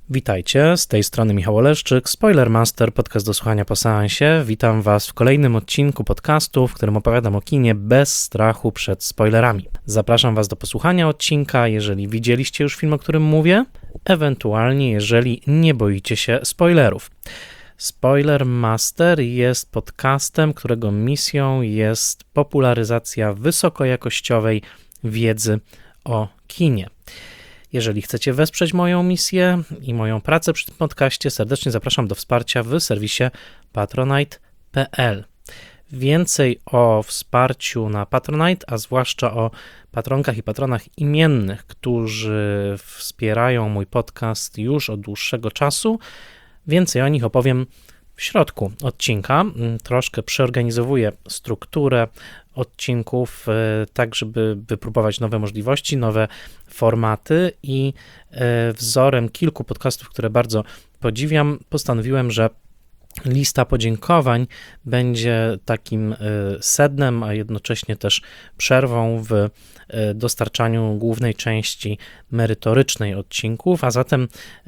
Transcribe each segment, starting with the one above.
Witajcie, z tej strony Michał Oleszczyk, Spoilermaster, podcast do słuchania po seansie. Witam Was w kolejnym odcinku podcastu, w którym opowiadam o kinie bez strachu przed spoilerami. Zapraszam Was do posłuchania odcinka, jeżeli widzieliście już film, o którym mówię, ewentualnie jeżeli nie boicie się spoilerów. Spoilermaster jest podcastem, którego misją jest popularyzacja wysokojakościowej wiedzy o kinie. Jeżeli chcecie wesprzeć moją misję i moją pracę przy tym podcaście, serdecznie zapraszam do wsparcia w serwisie patronite.pl. Więcej o wsparciu na Patronite, a zwłaszcza o patronkach i patronach imiennych, którzy wspierają mój podcast już od dłuższego czasu, więcej o nich opowiem w środku odcinka. Troszkę przeorganizowuję strukturę odcinków, tak żeby wypróbować nowe możliwości, nowe formaty i wzorem kilku podcastów, które bardzo podziwiam, postanowiłem, że lista podziękowań będzie takim sednem, a jednocześnie też przerwą w dostarczaniu głównej części merytorycznej odcinków, a zatem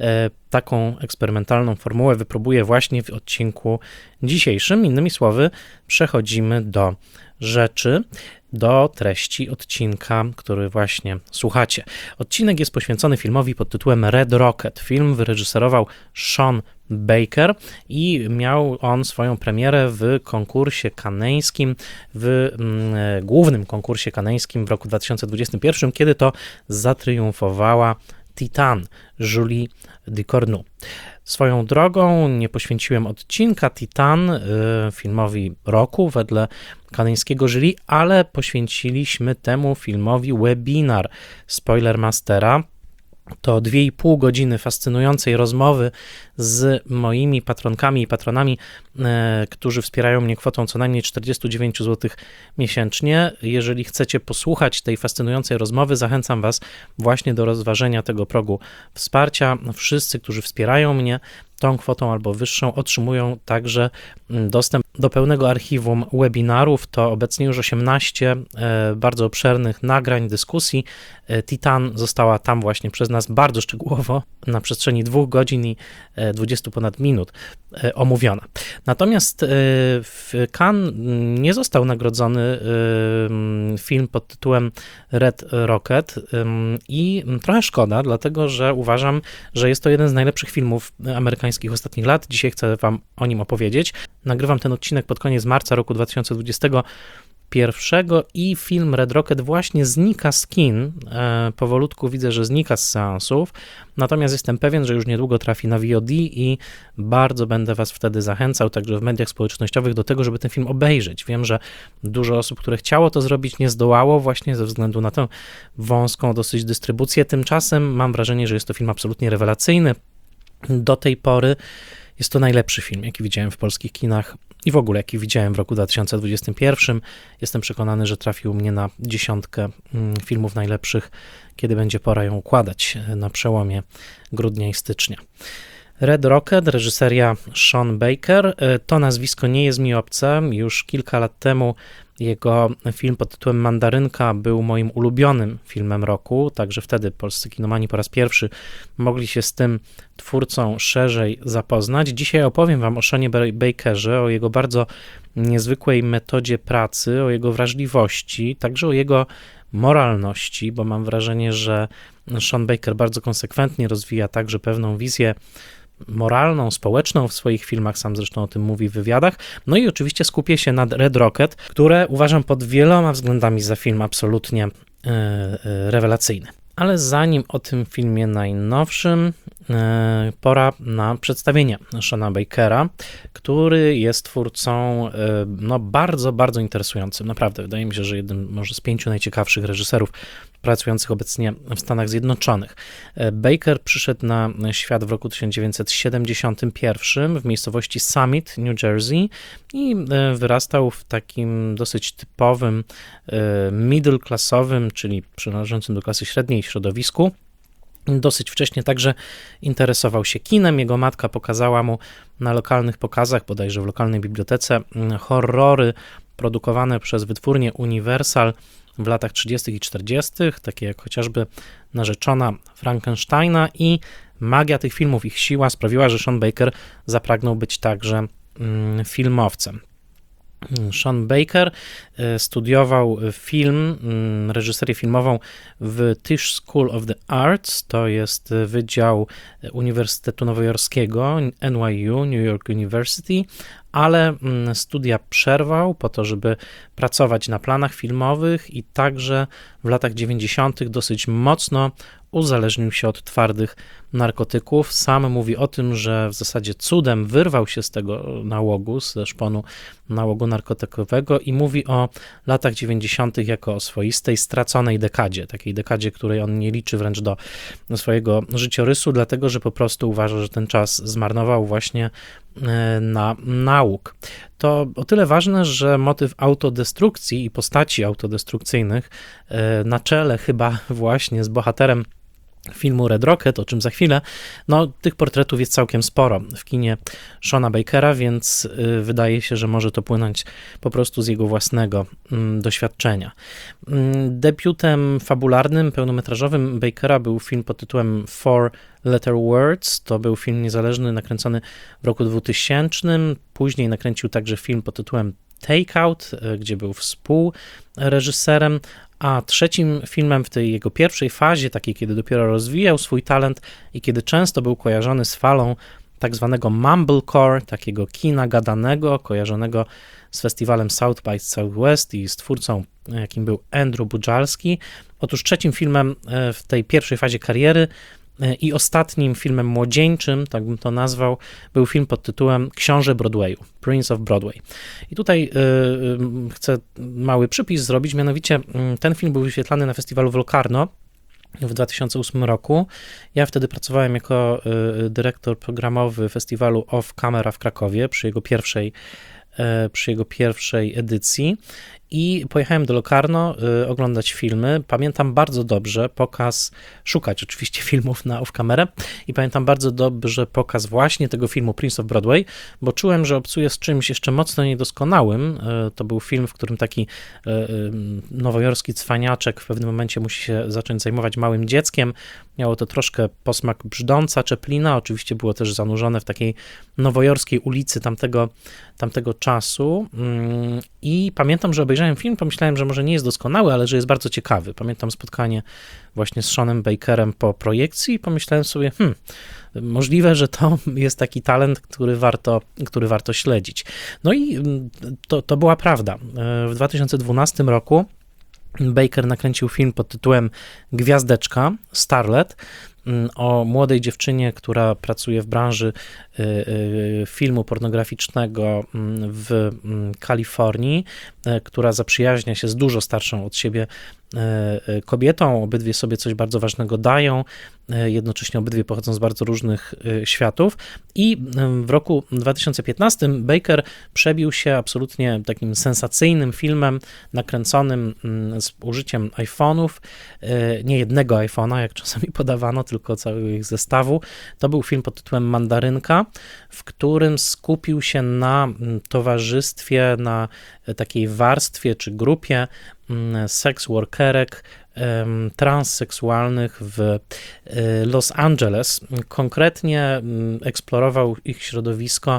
taką eksperymentalną formułę wypróbuję właśnie w odcinku dzisiejszym. Innymi słowy, przechodzimy do rzeczy, do treści odcinka, który właśnie słuchacie. Odcinek jest poświęcony filmowi pod tytułem Red Rocket. Film wyreżyserował Sean Baker i miał on swoją premierę w konkursie kaneńskim, w głównym konkursie kaneńskim w roku 2021, kiedy to zatriumfowała Titan Julie Ducournau. Swoją drogą nie poświęciłem odcinka Titan filmowi roku wedle kaneńskiego jury, ale poświęciliśmy temu filmowi webinar Spoilermastera. To 2,5 godziny fascynującej rozmowy z moimi patronkami i patronami, którzy wspierają mnie kwotą co najmniej 49 zł miesięcznie. Jeżeli chcecie posłuchać tej fascynującej rozmowy, zachęcam Was właśnie do rozważenia tego progu wsparcia. Wszyscy, którzy wspierają mnie tą kwotą albo wyższą, otrzymują także dostęp do pełnego archiwum webinarów. To obecnie już 18 bardzo obszernych nagrań, dyskusji. Titan została tam właśnie przez nas bardzo szczegółowo na przestrzeni 2 godzin i 20 ponad minut omówiona. Natomiast w Cannes nie został nagrodzony film pod tytułem Red Rocket i trochę szkoda, dlatego że uważam, że jest to jeden z najlepszych filmów amerykańskich ostatnich lat. Dzisiaj chcę Wam o nim opowiedzieć. Nagrywam ten odcinek pod koniec marca roku 2021 i film Red Rocket właśnie znika z kin. Powolutku widzę, że znika z seansów, natomiast jestem pewien, że już niedługo trafi na VOD i bardzo będę Was wtedy zachęcał, także w mediach społecznościowych, do tego, żeby ten film obejrzeć. Wiem, że dużo osób, które chciało to zrobić, nie zdołało właśnie ze względu na tę wąską dosyć dystrybucję. Tymczasem mam wrażenie, że jest to film absolutnie rewelacyjny. Do tej pory jest to najlepszy film, jaki widziałem w polskich kinach i w ogóle jaki widziałem w roku 2021. Jestem przekonany, że trafił mnie na 10 filmów najlepszych, kiedy będzie pora ją układać na przełomie grudnia i stycznia. Red Rocket, reżyseria Sean Baker. To nazwisko nie jest mi obce. Już kilka lat temu jego film pod tytułem Mandarynka był moim ulubionym filmem roku, także wtedy polscy kinomani po raz pierwszy mogli się z tym twórcą szerzej zapoznać. Dzisiaj opowiem Wam o Seanie Bakerze, o jego bardzo niezwykłej metodzie pracy, o jego wrażliwości, także o jego moralności, bo mam wrażenie, że Sean Baker bardzo konsekwentnie rozwija także pewną wizję moralną, społeczną w swoich filmach, sam zresztą o tym mówi w wywiadach. No i oczywiście skupię się na Red Rocket, które uważam pod wieloma względami za film absolutnie rewelacyjny. Ale zanim o tym filmie najnowszym, pora na przedstawienie Seana Bakera, który jest twórcą bardzo, bardzo interesującym. Naprawdę, wydaje mi się, że jednym może z 5 najciekawszych reżyserów pracujących obecnie w Stanach Zjednoczonych. Baker przyszedł na świat w roku 1971 w miejscowości Summit, New Jersey i wyrastał w takim dosyć typowym middle-classowym, czyli przynależącym do klasy średniej środowisku. Dosyć wcześnie także interesował się kinem. Jego matka pokazała mu na lokalnych pokazach, bodajże w lokalnej bibliotece, horrory produkowane przez wytwórnię Universal w latach 30. i 40., takie jak chociażby Narzeczona Frankensteina, i magia tych filmów, ich siła sprawiła, że Sean Baker zapragnął być także filmowcem. Sean Baker studiował film, reżyserię filmową w Tisch School of the Arts, to jest Wydział Uniwersytetu Nowojorskiego, NYU, New York University, ale studia przerwał po to, żeby pracować na planach filmowych i także w latach 90. dosyć mocno uzależnił się od twardych narkotyków. Sam mówi o tym, że w zasadzie cudem wyrwał się z tego nałogu, ze szponu nałogu narkotykowego, i mówi o latach 90. jako o swoistej, straconej dekadzie, takiej dekadzie, której on nie liczy wręcz do swojego życiorysu, dlatego że po prostu uważa, że ten czas zmarnował właśnie na nauk. To o tyle ważne, że motyw autodestrukcji i postaci autodestrukcyjnych na czele chyba właśnie z bohaterem filmu Red Rocket, o czym za chwilę, no tych portretów jest całkiem sporo w kinie Seana Bakera, więc wydaje się, że może to płynąć po prostu z jego własnego doświadczenia. Debiutem fabularnym, pełnometrażowym Bakera był film pod tytułem Four Letter Words. To był film niezależny nakręcony w roku 2000. Później nakręcił także film pod tytułem Takeout, gdzie był współreżyserem, a trzecim filmem w tej jego pierwszej fazie, takiej kiedy dopiero rozwijał swój talent i kiedy często był kojarzony z falą tak zwanego mumblecore, takiego kina gadanego, kojarzonego z festiwalem South by Southwest i z twórcą, jakim był Andrew Bujalski. Otóż trzecim filmem w tej pierwszej fazie kariery i ostatnim filmem młodzieńczym, tak bym to nazwał, był film pod tytułem Książę Broadwayu, Prince of Broadway. I tutaj chcę mały przypis zrobić, mianowicie ten film był wyświetlany na festiwalu w Locarno w 2008 roku. Ja wtedy pracowałem jako dyrektor programowy festiwalu Off Camera w Krakowie przy jego pierwszej edycji i pojechałem do Locarno oglądać filmy. Pamiętam bardzo dobrze szukać oczywiście filmów na off-camerę i pamiętam bardzo dobrze pokaz właśnie tego filmu Prince of Broadway, bo czułem, że obcuję z czymś jeszcze mocno niedoskonałym. To był film, w którym taki nowojorski cwaniaczek w pewnym momencie musi się zacząć zajmować małym dzieckiem. Miało to troszkę posmak brzdąca Chaplina, oczywiście było też zanurzone w takiej nowojorskiej ulicy tamtego czasu i pamiętam, że obejrzałem film, pomyślałem, że może nie jest doskonały, ale że jest bardzo ciekawy. Pamiętam spotkanie właśnie z Seanem Bakerem po projekcji i pomyślałem sobie, możliwe, że to jest taki talent, który warto śledzić. No i to była prawda. W 2012 roku Baker nakręcił film pod tytułem Gwiazdeczka, Starlet, o młodej dziewczynie, która pracuje w branży filmu pornograficznego w Kalifornii, która zaprzyjaźnia się z dużo starszą od siebie kobietą. Obydwie sobie coś bardzo ważnego dają, jednocześnie obydwie pochodzą z bardzo różnych światów i w roku 2015 Baker przebił się absolutnie takim sensacyjnym filmem nakręconym z użyciem iPhone'ów, nie jednego iPhone'a, jak czasami podawano, tylko całego ich zestawu. To był film pod tytułem Mandarynka, w którym skupił się na towarzystwie, na takiej warstwie czy grupie seks workerek transseksualnych w Los Angeles. Konkretnie eksplorował ich środowisko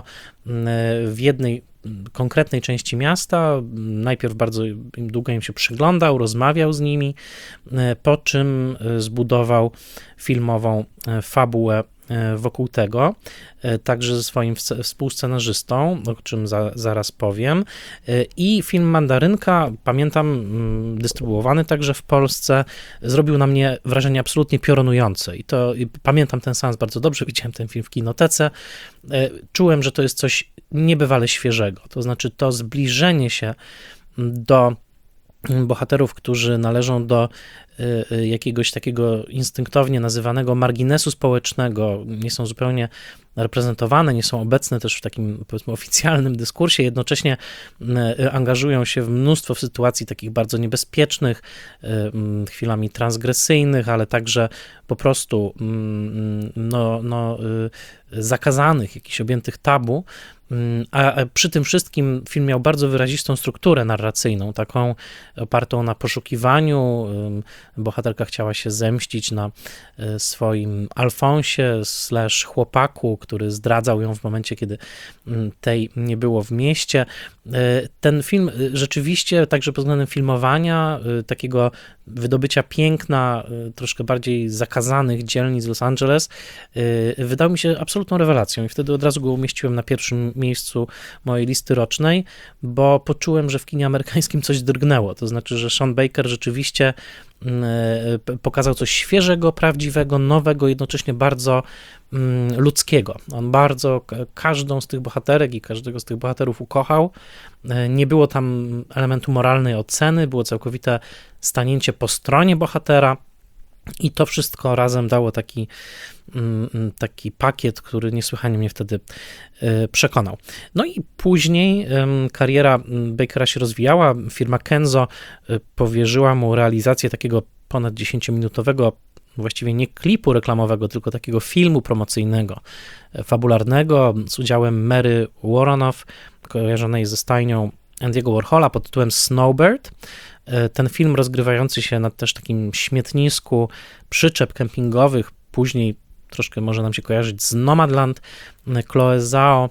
w jednej konkretnej części miasta. Najpierw bardzo długo im się przyglądał, rozmawiał z nimi, po czym zbudował filmową fabułę wokół tego, także ze swoim współscenarzystą, o czym zaraz powiem. I film Mandarynka, pamiętam, dystrybuowany także w Polsce, zrobił na mnie wrażenie absolutnie piorunujące. I pamiętam ten seans bardzo dobrze, widziałem ten film w kinotece. Czułem, że to jest coś niebywale świeżego. To znaczy to zbliżenie się do bohaterów, którzy należą do jakiegoś takiego instynktownie nazywanego marginesu społecznego, nie są zupełnie reprezentowane, nie są obecne też w takim, powiedzmy, oficjalnym dyskursie, jednocześnie angażują się w mnóstwo sytuacji takich bardzo niebezpiecznych, chwilami transgresyjnych, ale także po prostu zakazanych, jakichś objętych tabu, a przy tym wszystkim film miał bardzo wyrazistą strukturę narracyjną, taką opartą na poszukiwaniu. Bohaterka chciała się zemścić na swoim Alfonsie / chłopaku, który zdradzał ją w momencie, kiedy tej nie było w mieście. Ten film rzeczywiście, także pod względem filmowania, takiego wydobycia piękna, troszkę bardziej zakazanych dzielnic Los Angeles, wydał mi się absolutną rewelacją i wtedy od razu go umieściłem na pierwszym miejscu mojej listy rocznej, bo poczułem, że w kinie amerykańskim coś drgnęło, to znaczy, że Sean Baker rzeczywiście pokazał coś świeżego, prawdziwego, nowego, jednocześnie bardzo ludzkiego. On bardzo każdą z tych bohaterek i każdego z tych bohaterów ukochał. Nie było tam elementu moralnej oceny, było całkowite stanięcie po stronie bohatera i to wszystko razem dało taki pakiet, który niesłychanie mnie wtedy przekonał. No i później kariera Bakera się rozwijała. Firma Kenzo powierzyła mu realizację takiego ponad 10-minutowego, właściwie nie klipu reklamowego, tylko takiego filmu promocyjnego, fabularnego z udziałem Mary Woronov, kojarzonej ze stajnią Andy'ego Warhola pod tytułem Snowbird. Ten film rozgrywający się na też takim śmietnisku przyczep kempingowych, później troszkę może nam się kojarzyć z Nomadland, Chloe Zhao.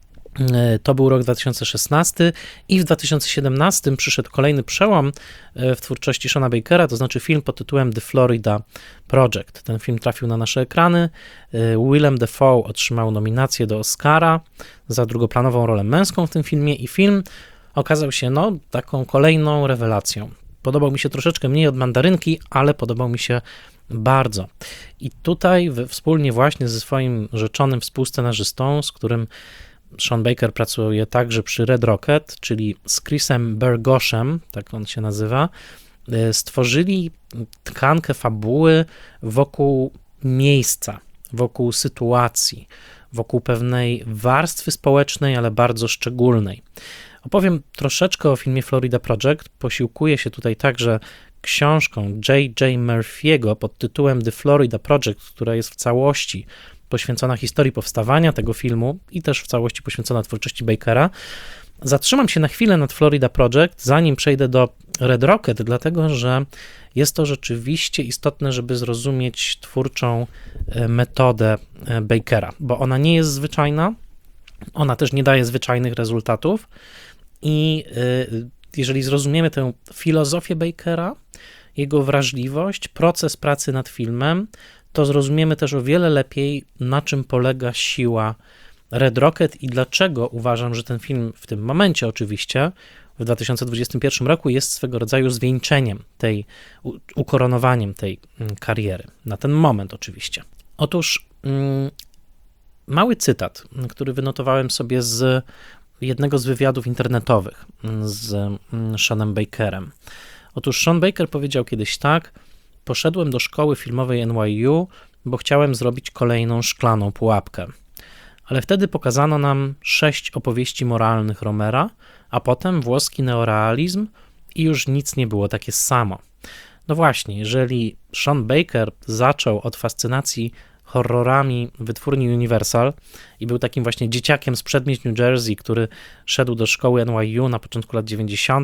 To był rok 2016 i w 2017 przyszedł kolejny przełom w twórczości Seana Bakera, to znaczy film pod tytułem The Florida Project. Ten film trafił na nasze ekrany. Willem Dafoe otrzymał nominację do Oscara za drugoplanową rolę męską w tym filmie i film okazał się taką kolejną rewelacją. Podobał mi się troszeczkę mniej od Mandarynki, ale podobał mi się bardzo. I tutaj wspólnie właśnie ze swoim rzeczonym współscenarzystą, z którym Sean Baker pracuje także przy Red Rocket, czyli z Chrisem Bergoshem, tak on się nazywa, stworzyli tkankę fabuły wokół miejsca, wokół sytuacji, wokół pewnej warstwy społecznej, ale bardzo szczególnej. Opowiem troszeczkę o filmie Florida Project. Posiłkuję się tutaj także książką J.J. Murphy'ego pod tytułem The Florida Project, która jest w całości poświęcona historii powstawania tego filmu i też w całości poświęcona twórczości Bakera. Zatrzymam się na chwilę nad Florida Project, zanim przejdę do Red Rocket, dlatego że jest to rzeczywiście istotne, żeby zrozumieć twórczą metodę Bakera, bo ona nie jest zwyczajna, ona też nie daje zwyczajnych rezultatów i jeżeli zrozumiemy tę filozofię Bakera, jego wrażliwość, proces pracy nad filmem, to zrozumiemy też o wiele lepiej, na czym polega siła Red Rocket i dlaczego uważam, że ten film w tym momencie oczywiście, w 2021 roku jest swego rodzaju zwieńczeniem ukoronowaniem tej kariery. Na ten moment oczywiście. Otóż mały cytat, który wynotowałem sobie z jednego z wywiadów internetowych z Seanem Bakerem. Otóż Sean Baker powiedział kiedyś tak: poszedłem do szkoły filmowej NYU, bo chciałem zrobić kolejną szklaną pułapkę. Ale wtedy pokazano nam 6 opowieści moralnych Romera, a potem włoski neorealizm i już nic nie było takie samo. No właśnie, jeżeli Sean Baker zaczął od fascynacji horrorami wytwórni Universal i był takim właśnie dzieciakiem z przedmieść New Jersey, który szedł do szkoły NYU na początku lat 90.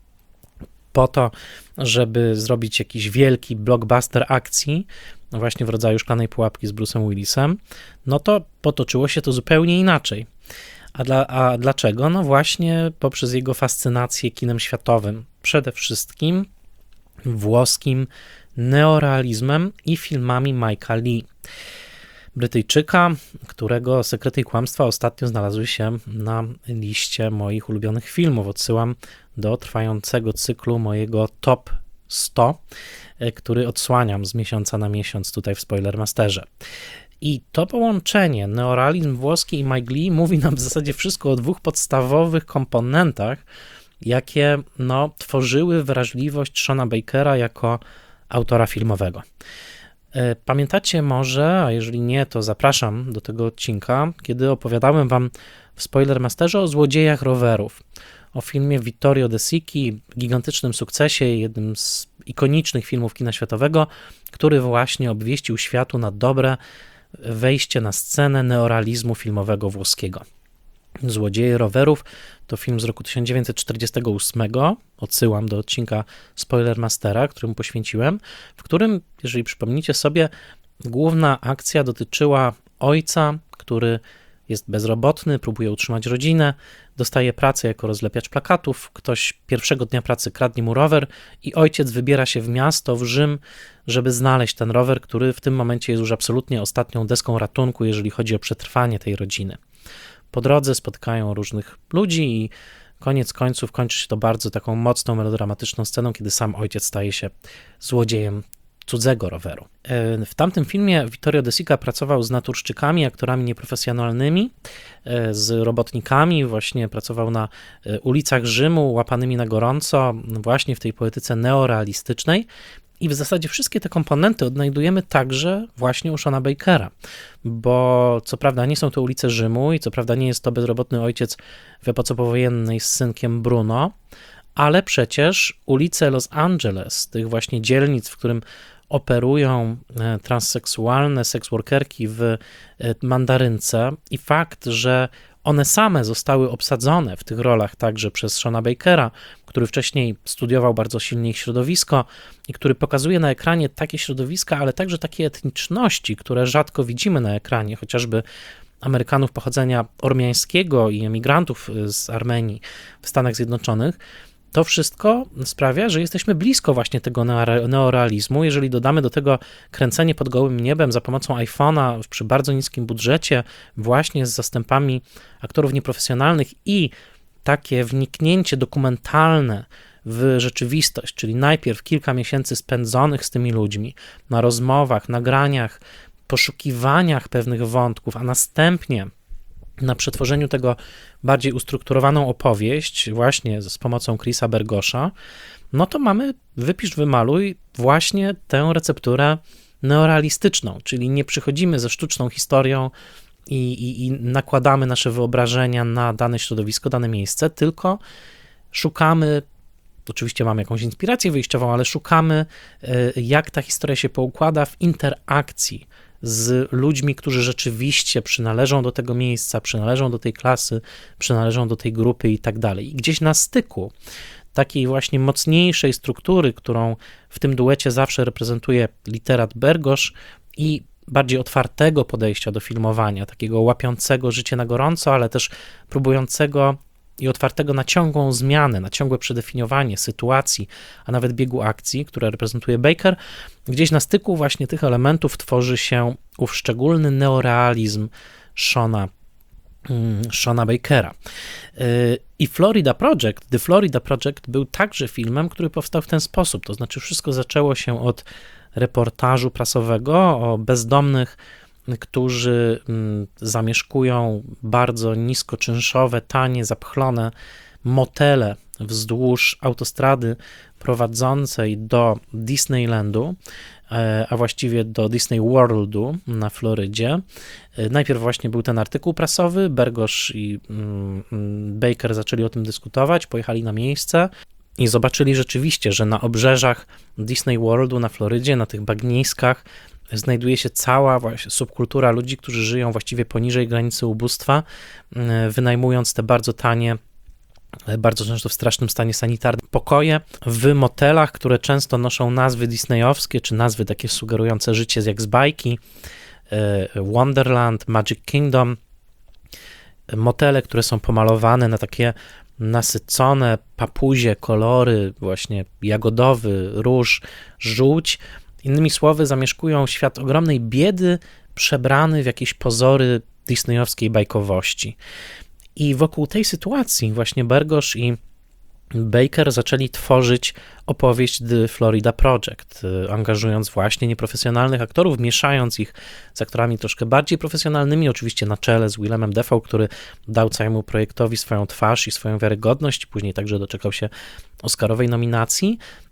po to, żeby zrobić jakiś wielki blockbuster akcji, no właśnie w rodzaju Szklanej Pułapki z Bruce'em Willisem, no to potoczyło się to zupełnie inaczej. A dlaczego? No właśnie poprzez jego fascynację kinem światowym, przede wszystkim włoskim neorealizmem i filmami Mike'a Lee, Brytyjczyka, którego Sekrety i Kłamstwa ostatnio znalazły się na liście moich ulubionych filmów. Odsyłam do trwającego cyklu mojego Top 100, który odsłaniam z miesiąca na miesiąc tutaj w Spoilermasterze. I to połączenie, neorealizm włoski i Mike Lee, mówi nam w zasadzie wszystko o dwóch podstawowych komponentach, jakie tworzyły wrażliwość Seana Bakera jako autora filmowego. Pamiętacie może, a jeżeli nie, to zapraszam do tego odcinka, kiedy opowiadałem wam w Spoilermasterze o złodziejach rowerów, o filmie Vittorio De Sichi, gigantycznym sukcesie, jednym z ikonicznych filmów kina światowego, który właśnie obwieścił światu na dobre wejście na scenę neorealizmu filmowego włoskiego. Złodzieje rowerów to film z roku 1948, odsyłam do odcinka Spoilermastera, którym poświęciłem, w którym, jeżeli przypomnicie sobie, główna akcja dotyczyła ojca, który jest bezrobotny, próbuje utrzymać rodzinę, dostaje pracę jako rozlepiacz plakatów, ktoś pierwszego dnia pracy kradnie mu rower i ojciec wybiera się w miasto, w Rzym, żeby znaleźć ten rower, który w tym momencie jest już absolutnie ostatnią deską ratunku, jeżeli chodzi o przetrwanie tej rodziny. Po drodze spotkają różnych ludzi i koniec końców kończy się to bardzo taką mocną, melodramatyczną sceną, kiedy sam ojciec staje się złodziejem cudzego roweru. W tamtym filmie Vittorio De Sica pracował z naturszczykami, aktorami nieprofesjonalnymi, z robotnikami, właśnie pracował na ulicach Rzymu, łapanymi na gorąco, właśnie w tej poetyce neorealistycznej. I w zasadzie wszystkie te komponenty odnajdujemy także właśnie u Seana Bakera, bo co prawda nie są to ulice Rzymu i co prawda nie jest to bezrobotny ojciec w epoce powojennej z synkiem Bruno, ale przecież ulice Los Angeles, tych właśnie dzielnic, w którym operują transseksualne seksworkerki w Mandarynce i fakt, że one same zostały obsadzone w tych rolach także przez Seana Bakera, który wcześniej studiował bardzo silnie ich środowisko i który pokazuje na ekranie takie środowiska, ale także takie etniczności, które rzadko widzimy na ekranie, chociażby Amerykanów pochodzenia ormiańskiego i emigrantów z Armenii w Stanach Zjednoczonych. To wszystko sprawia, że jesteśmy blisko właśnie tego neorealizmu. Jeżeli dodamy do tego kręcenie pod gołym niebem za pomocą iPhone'a przy bardzo niskim budżecie, właśnie z zastępami aktorów nieprofesjonalnych i takie wniknięcie dokumentalne w rzeczywistość, czyli najpierw kilka miesięcy spędzonych z tymi ludźmi na rozmowach, nagraniach, poszukiwaniach pewnych wątków, a następnie na przetworzeniu tego bardziej ustrukturowaną opowieść właśnie z pomocą Chrisa Bergosza, no to mamy wypisz, wymaluj właśnie tę recepturę neorealistyczną, czyli nie przychodzimy ze sztuczną historią i nakładamy nasze wyobrażenia na dane środowisko, dane miejsce, tylko szukamy, oczywiście mamy jakąś inspirację wyjściową, ale szukamy, jak ta historia się poukłada w interakcji z ludźmi, którzy rzeczywiście przynależą do tego miejsca, przynależą do tej klasy, przynależą do tej grupy i tak dalej. I gdzieś na styku takiej właśnie mocniejszej struktury, którą w tym duecie zawsze reprezentuje literat Bergosz i bardziej otwartego podejścia do filmowania, takiego łapiącego życie na gorąco, ale też próbującego i otwartego na ciągłą zmianę, na ciągłe przedefiniowanie sytuacji, a nawet biegu akcji, które reprezentuje Baker, gdzieś na styku właśnie tych elementów tworzy się ów szczególny neorealizm Seana Bakera. I The Florida Project był także filmem, który powstał w ten sposób, to znaczy wszystko zaczęło się od reportażu prasowego o bezdomnych, którzy zamieszkują bardzo niskoczynszowe, tanie, zapchlone motele wzdłuż autostrady prowadzącej do Disneylandu, a właściwie do Disney Worldu na Florydzie. Najpierw właśnie był ten artykuł prasowy, Bergosz i Baker zaczęli o tym dyskutować, pojechali na miejsce i zobaczyli rzeczywiście, że na obrzeżach Disney Worldu na Florydzie, na tych bagniskach, znajduje się cała właśnie subkultura ludzi, którzy żyją właściwie poniżej granicy ubóstwa, wynajmując te bardzo tanie, bardzo często w strasznym stanie sanitarnym pokoje w motelach, które często noszą nazwy disneyowskie, czy nazwy takie sugerujące życie jak z bajki, Wonderland, Magic Kingdom, motele, które są pomalowane na takie nasycone papuzie kolory, właśnie jagodowy, róż, żółć. Innymi słowy, zamieszkują świat ogromnej biedy, przebrany w jakieś pozory disneyowskiej bajkowości. I wokół tej sytuacji właśnie Bergosz i Baker zaczęli tworzyć opowieść The Florida Project, angażując właśnie nieprofesjonalnych aktorów, mieszając ich z aktorami troszkę bardziej profesjonalnymi, oczywiście na czele z Willemem Dafoe, który dał całemu projektowi swoją twarz i swoją wiarygodność, później także doczekał się Oscarowej nominacji,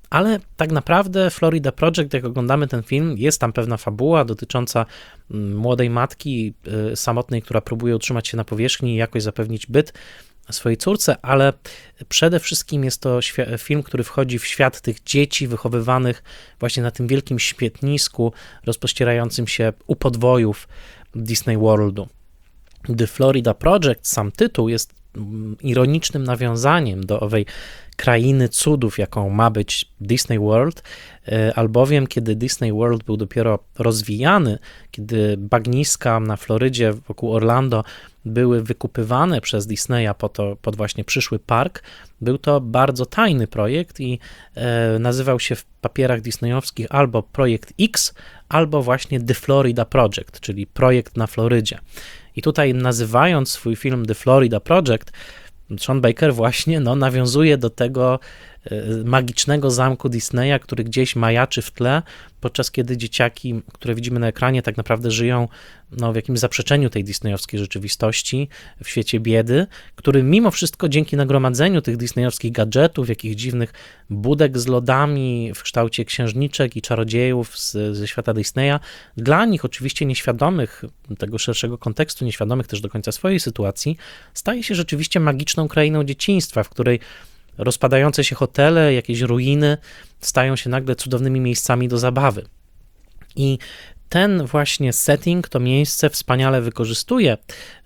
Ale tak naprawdę Florida Project, jak oglądamy ten film, jest tam pewna fabuła dotycząca młodej matki samotnej, która próbuje utrzymać się na powierzchni i jakoś zapewnić byt swojej córce, ale przede wszystkim jest to film, który wchodzi w świat tych dzieci wychowywanych właśnie na tym wielkim świetnisku rozpościerającym się u podwojów Disney Worldu. The Florida Project, sam tytuł, jest ironicznym nawiązaniem do owej krainy cudów, jaką ma być Disney World, albowiem kiedy Disney World był dopiero rozwijany, kiedy bagniska na Florydzie wokół Orlando były wykupywane przez Disneya pod właśnie przyszły park, był to bardzo tajny projekt i nazywał się w papierach disneyowskich albo Projekt X, albo właśnie The Florida Project, czyli projekt na Florydzie. I tutaj nazywając swój film The Florida Project, Sean Baker właśnie nawiązuje do tego magicznego zamku Disneya, który gdzieś majaczy w tle, podczas kiedy dzieciaki, które widzimy na ekranie, tak naprawdę żyją w jakimś zaprzeczeniu tej disneyowskiej rzeczywistości, w świecie biedy, który mimo wszystko dzięki nagromadzeniu tych disneyowskich gadżetów, jakichś dziwnych budek z lodami w kształcie księżniczek i czarodziejów ze świata Disneya, dla nich oczywiście nieświadomych tego szerszego kontekstu, nieświadomych też do końca swojej sytuacji, staje się rzeczywiście magiczną krainą dzieciństwa, w której rozpadające się hotele, jakieś ruiny stają się nagle cudownymi miejscami do zabawy. I ten właśnie setting, to miejsce wspaniale wykorzystuje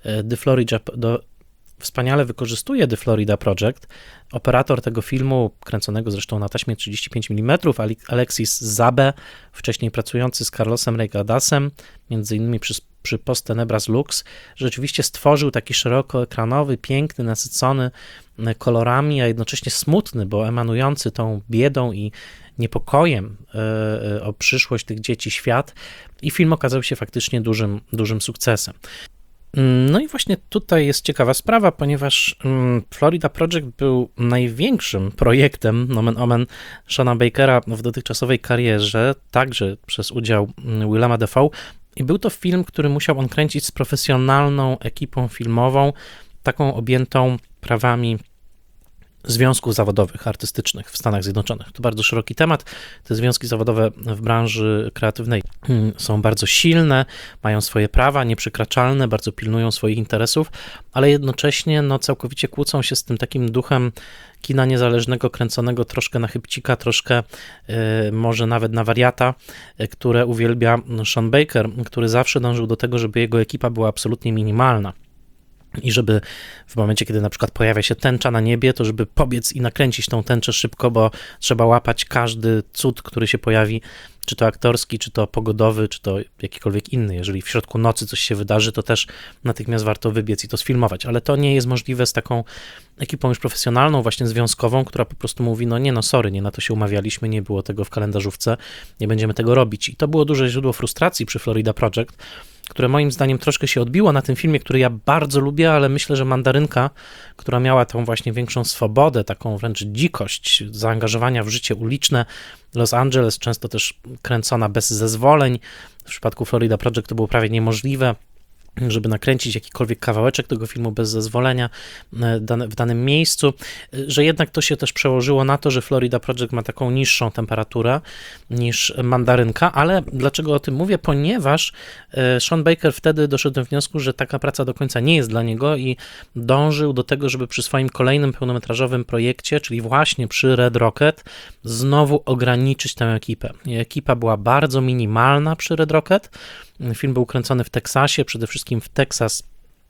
The Florida Project. Operator tego filmu, kręconego zresztą na taśmie 35 mm, Alexis Zabe, wcześniej pracujący z Carlosem Reigadasem, między innymi przy Post Tenebras Lux, rzeczywiście stworzył taki szerokoekranowy, piękny, nasycony kolorami, a jednocześnie smutny, bo emanujący tą biedą i niepokojem o przyszłość tych dzieci świat, i film okazał się faktycznie dużym sukcesem. No i właśnie tutaj jest ciekawa sprawa, ponieważ Florida Project był największym projektem, nomen omen, Seana Bakera w dotychczasowej karierze, także przez udział Willema Dafoe, i był to film, który musiał on kręcić z profesjonalną ekipą filmową, taką objętą prawami związków zawodowych, artystycznych w Stanach Zjednoczonych. To bardzo szeroki temat. Te związki zawodowe w branży kreatywnej są bardzo silne, mają swoje prawa nieprzekraczalne, bardzo pilnują swoich interesów, ale jednocześnie całkowicie kłócą się z tym takim duchem kina niezależnego, kręconego troszkę na chybcika, troszkę może nawet na wariata, które uwielbia Sean Baker, który zawsze dążył do tego, żeby jego ekipa była absolutnie minimalna. I żeby w momencie, kiedy na przykład pojawia się tęcza na niebie, to żeby pobiec i nakręcić tą tęczę szybko, bo trzeba łapać każdy cud, który się pojawi, czy to aktorski, czy to pogodowy, czy to jakikolwiek inny. Jeżeli w środku nocy coś się wydarzy, to też natychmiast warto wybiec i to sfilmować. Ale to nie jest możliwe z taką ekipą już profesjonalną, właśnie związkową, która po prostu mówi, sorry, nie na to się umawialiśmy, nie było tego w kalendarzówce, nie będziemy tego robić. I to było duże źródło frustracji przy Florida Project, które moim zdaniem troszkę się odbiło na tym filmie, który ja bardzo lubię, ale myślę, że Mandarynka, która miała tą właśnie większą swobodę, taką wręcz dzikość zaangażowania w życie uliczne, Los Angeles, często też kręcona bez zezwoleń, w przypadku Florida Project to było prawie niemożliwe, żeby nakręcić jakikolwiek kawałeczek tego filmu bez zezwolenia w danym miejscu, że jednak to się też przełożyło na to, że Florida Project ma taką niższą temperaturę niż Mandarynka, ale dlaczego o tym mówię? Ponieważ Sean Baker wtedy doszedł do wniosku, że taka praca do końca nie jest dla niego i dążył do tego, żeby przy swoim kolejnym pełnometrażowym projekcie, czyli właśnie przy Red Rocket, znowu ograniczyć tę ekipę. Ekipa była bardzo minimalna przy Red Rocket. Film był kręcony w Teksasie, przede wszystkim w Texas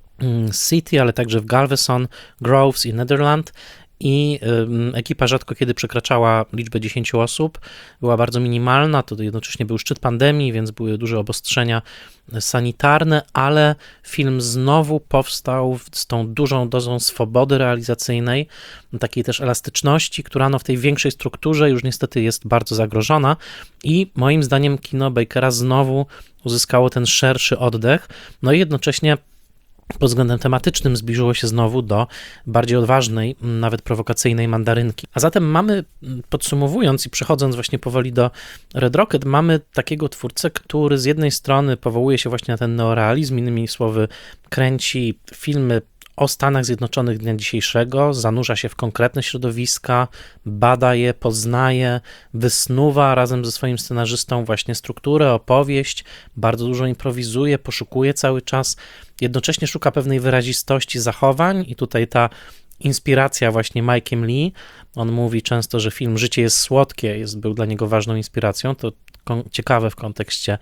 City, ale także w Galveston, Groves i Nederland, i ekipa rzadko kiedy przekraczała liczbę 10 osób, była bardzo minimalna, to jednocześnie był szczyt pandemii, więc były duże obostrzenia sanitarne, ale film znowu powstał z tą dużą dozą swobody realizacyjnej, takiej też elastyczności, która w tej większej strukturze już niestety jest bardzo zagrożona, i moim zdaniem kino Bakera znowu uzyskało ten szerszy oddech, i jednocześnie pod względem tematycznym zbliżyło się znowu do bardziej odważnej, nawet prowokacyjnej Mandarynki. A zatem mamy, podsumowując i przechodząc właśnie powoli do Red Rocket, mamy takiego twórcę, który z jednej strony powołuje się właśnie na ten neorealizm, innymi słowy kręci filmy o Stanach Zjednoczonych dnia dzisiejszego, zanurza się w konkretne środowiska, bada je, poznaje, wysnuwa razem ze swoim scenarzystą właśnie strukturę, opowieść, bardzo dużo improwizuje, poszukuje cały czas, jednocześnie szuka pewnej wyrazistości zachowań i tutaj ta inspiracja właśnie Mike'iem Lee, on mówi często, że film Życie jest słodkie był dla niego ważną inspiracją, to ciekawe w kontekście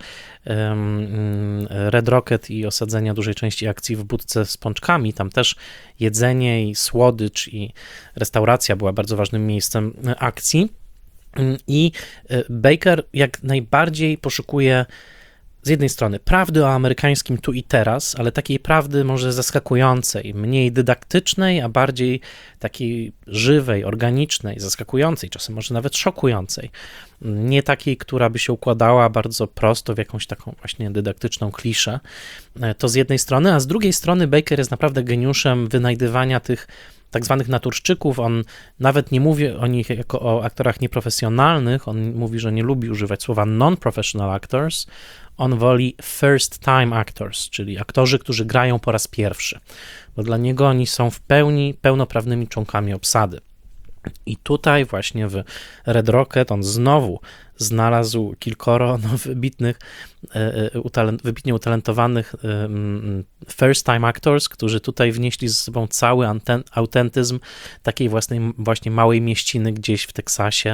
Red Rocket i osadzenia dużej części akcji w budce z pączkami. Tam też jedzenie i słodycz i restauracja była bardzo ważnym miejscem akcji. I Baker jak najbardziej poszukuje z jednej strony prawdy o amerykańskim tu i teraz, ale takiej prawdy może zaskakującej, mniej dydaktycznej, a bardziej takiej żywej, organicznej, zaskakującej, czasem może nawet szokującej. Nie takiej, która by się układała bardzo prosto w jakąś taką właśnie dydaktyczną kliszę. To z jednej strony, a z drugiej strony Baker jest naprawdę geniuszem wynajdywania tych tak zwanych naturszczyków. On nawet nie mówi o nich jako o aktorach nieprofesjonalnych, on mówi, że nie lubi używać słowa non-professional actors, on woli first time actors, czyli aktorzy, którzy grają po raz pierwszy, bo dla niego oni są w pełni pełnoprawnymi członkami obsady. I tutaj właśnie w Red Rocket on znowu znalazł kilkoro wybitnych, wybitnie utalentowanych first time actors, którzy tutaj wnieśli ze sobą cały autentyzm takiej właśnie małej mieściny gdzieś w Teksasie.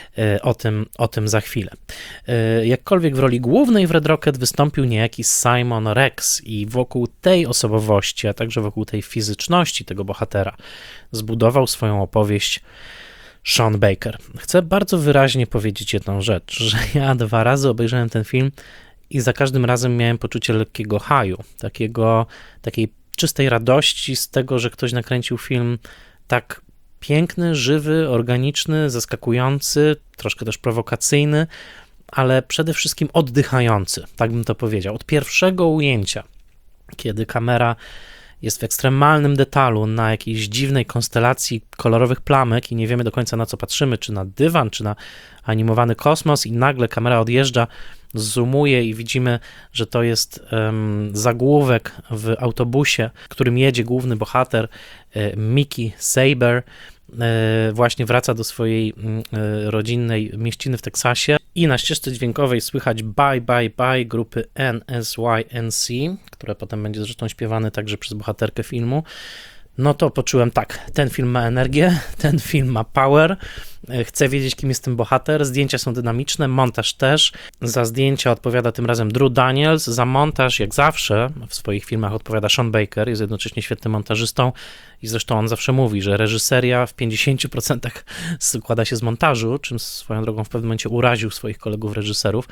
O tym za chwilę. Jakkolwiek w roli głównej w Red Rocket wystąpił niejaki Simon Rex i wokół tej osobowości, a także wokół tej fizyczności tego bohatera zbudował swoją opowieść Sean Baker. Chcę bardzo wyraźnie powiedzieć jedną rzecz, że ja 2 razy obejrzałem ten film i za każdym razem miałem poczucie lekkiego haju, takiej czystej radości z tego, że ktoś nakręcił film tak piękny, żywy, organiczny, zaskakujący, troszkę też prowokacyjny, ale przede wszystkim oddychający, tak bym to powiedział. Od pierwszego ujęcia, kiedy kamera jest w ekstremalnym detalu na jakiejś dziwnej konstelacji kolorowych plamek i nie wiemy do końca na co patrzymy, czy na dywan, czy na animowany kosmos i nagle kamera odjeżdża, zoomuje i widzimy, że to jest zagłówek w autobusie, którym jedzie główny bohater Mickey Saber, właśnie wraca do swojej rodzinnej mieściny w Teksasie i na ścieżce dźwiękowej słychać Bye Bye Bye grupy NSYNC, które potem będzie zresztą śpiewane także przez bohaterkę filmu. No to poczułem tak, ten film ma energię, ten film ma power, chcę wiedzieć, kim jest ten bohater, zdjęcia są dynamiczne, montaż też, za zdjęcia odpowiada tym razem Drew Daniels, za montaż jak zawsze w swoich filmach odpowiada Sean Baker, jest jednocześnie świetnym montażystą i zresztą on zawsze mówi, że reżyseria w 50% składa się z montażu, czym swoją drogą w pewnym momencie uraził swoich kolegów reżyserów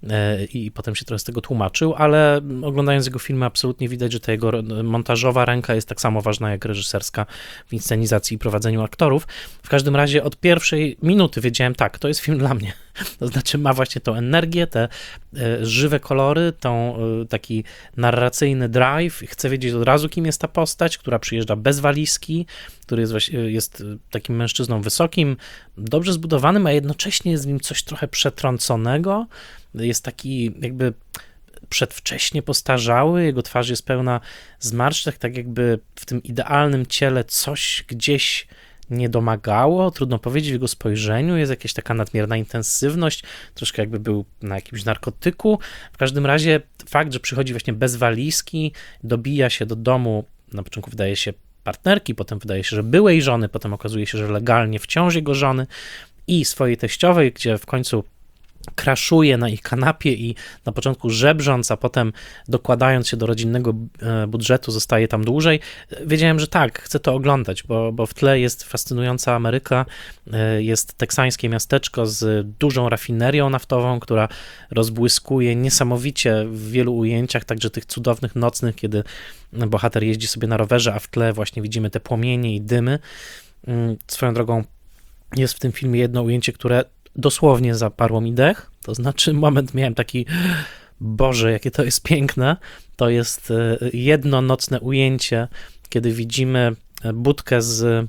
i potem się trochę z tego tłumaczył, ale oglądając jego filmy absolutnie widać, że ta jego montażowa ręka jest tak samo ważna jak reżyserska w inscenizacji i prowadzeniu aktorów. W każdym razie od pierwszej minuty wiedziałem, tak, to jest film dla mnie. To znaczy ma właśnie tą energię, te żywe kolory, taki narracyjny drive. Chcę wiedzieć od razu, kim jest ta postać, która przyjeżdża bez walizki, który jest takim mężczyzną wysokim, dobrze zbudowanym, a jednocześnie jest w nim coś trochę przetrąconego. Jest taki jakby przedwcześnie postarzały, jego twarz jest pełna zmarszczek, tak jakby w tym idealnym ciele coś gdzieś nie domagało, trudno powiedzieć, w jego spojrzeniu jest jakaś taka nadmierna intensywność, troszkę jakby był na jakimś narkotyku. W każdym razie fakt, że przychodzi właśnie bez walizki, dobija się do domu, na początku wydaje się partnerki, potem wydaje się, że byłej żony, potem okazuje się, że legalnie wciąż jego żony i swojej teściowej, gdzie w końcu kraszuje na ich kanapie i na początku żebrząc, a potem dokładając się do rodzinnego budżetu zostaje tam dłużej. Wiedziałem, że tak, chcę to oglądać, bo w tle jest fascynująca Ameryka, jest teksańskie miasteczko z dużą rafinerią naftową, która rozbłyskuje niesamowicie w wielu ujęciach, także tych cudownych nocnych, kiedy bohater jeździ sobie na rowerze, a w tle właśnie widzimy te płomienie i dymy. Swoją drogą jest w tym filmie jedno ujęcie, które dosłownie zaparło mi dech, to znaczy moment miałem taki, Boże, jakie to jest piękne, to jest jedno nocne ujęcie, kiedy widzimy budkę z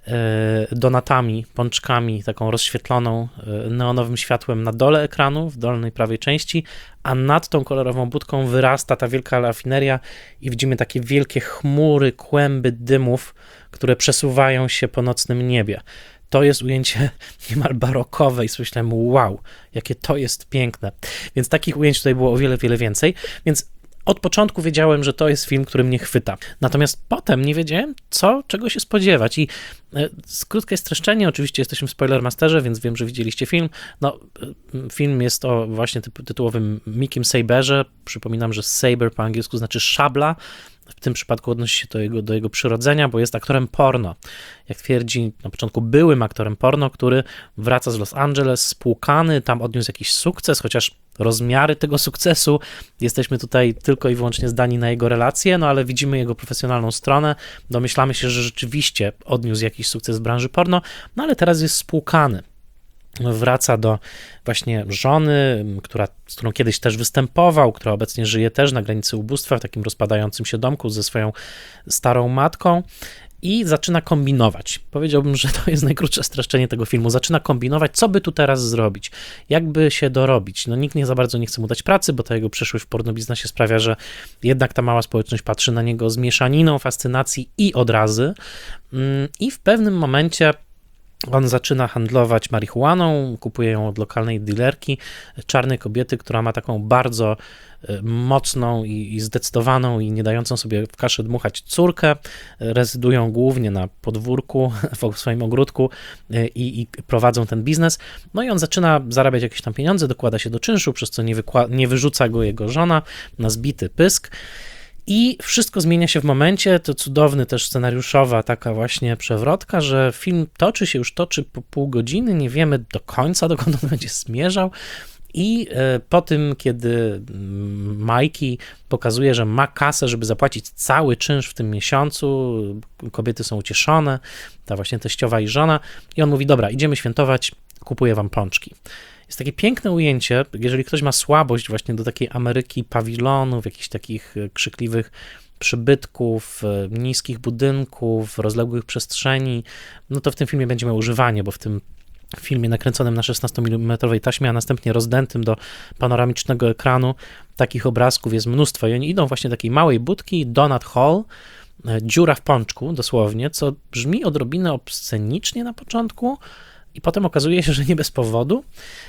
donatami, pączkami, taką rozświetloną neonowym światłem na dole ekranu, w dolnej prawej części, a nad tą kolorową budką wyrasta ta wielka rafineria i widzimy takie wielkie chmury, kłęby dymów, które przesuwają się po nocnym niebie. To jest ujęcie niemal barokowe i sobie myślałem, wow, jakie to jest piękne. Więc takich ujęć tutaj było o wiele, wiele więcej. Więc od początku wiedziałem, że to jest film, który mnie chwyta. Natomiast potem nie wiedziałem, czego się spodziewać. I krótkie streszczenie, oczywiście jesteśmy w Spoilermasterze, więc wiem, że widzieliście film. No, film jest o właśnie tytułowym Mickim Saberze. Przypominam, że saber po angielsku znaczy szabla. W tym przypadku odnosi się do jego przyrodzenia, bo jest aktorem porno. Jak twierdzi na początku, byłym aktorem porno, który wraca z Los Angeles spłukany, tam odniósł jakiś sukces, chociaż rozmiary tego sukcesu, jesteśmy tutaj tylko i wyłącznie zdani na jego relacje, no ale widzimy jego profesjonalną stronę, domyślamy się, że rzeczywiście odniósł jakiś sukces w branży porno, no ale teraz jest spłukany. Wraca do właśnie żony, z którą kiedyś też występował, która obecnie żyje też na granicy ubóstwa, w takim rozpadającym się domku ze swoją starą matką i zaczyna kombinować. Powiedziałbym, że to jest najkrótsze streszczenie tego filmu. Zaczyna kombinować, co by tu teraz zrobić, jakby się dorobić. No nikt nie za bardzo nie chce mu dać pracy, bo ta jego przeszłość w pornobiznesie sprawia, że jednak ta mała społeczność patrzy na niego z mieszaniną fascynacji i odrazy. I w pewnym momencie on zaczyna handlować marihuaną, kupuje ją od lokalnej dealerki, czarnej kobiety, która ma taką bardzo mocną i zdecydowaną i nie dającą sobie w kaszę dmuchać córkę. Rezydują głównie na podwórku, w swoim ogródku i prowadzą ten biznes. No i on zaczyna zarabiać jakieś tam pieniądze, dokłada się do czynszu, przez co nie wyrzuca go jego żona na zbity pysk. I wszystko zmienia się w momencie, to cudowny też scenariuszowa taka właśnie przewrotka, że film toczy po pół godziny, nie wiemy do końca, dokąd on będzie zmierzał. I po tym, kiedy Mikey pokazuje, że ma kasę, żeby zapłacić cały czynsz w tym miesiącu, kobiety są ucieszone, ta właśnie teściowa i żona, i on mówi, dobra, idziemy świętować, kupuję wam pączki. Jest takie piękne ujęcie, jeżeli ktoś ma słabość właśnie do takiej Ameryki pawilonów, jakichś takich krzykliwych przybytków, niskich budynków, rozległych przestrzeni, no to w tym filmie będzie miał używanie, bo w tym filmie nakręconym na 16 mm taśmie, a następnie rozdętym do panoramicznego ekranu takich obrazków jest mnóstwo i oni idą właśnie do takiej małej budki, Donut Hall, dziura w pączku dosłownie, co brzmi odrobinę obscenicznie na początku i potem okazuje się, że nie bez powodu.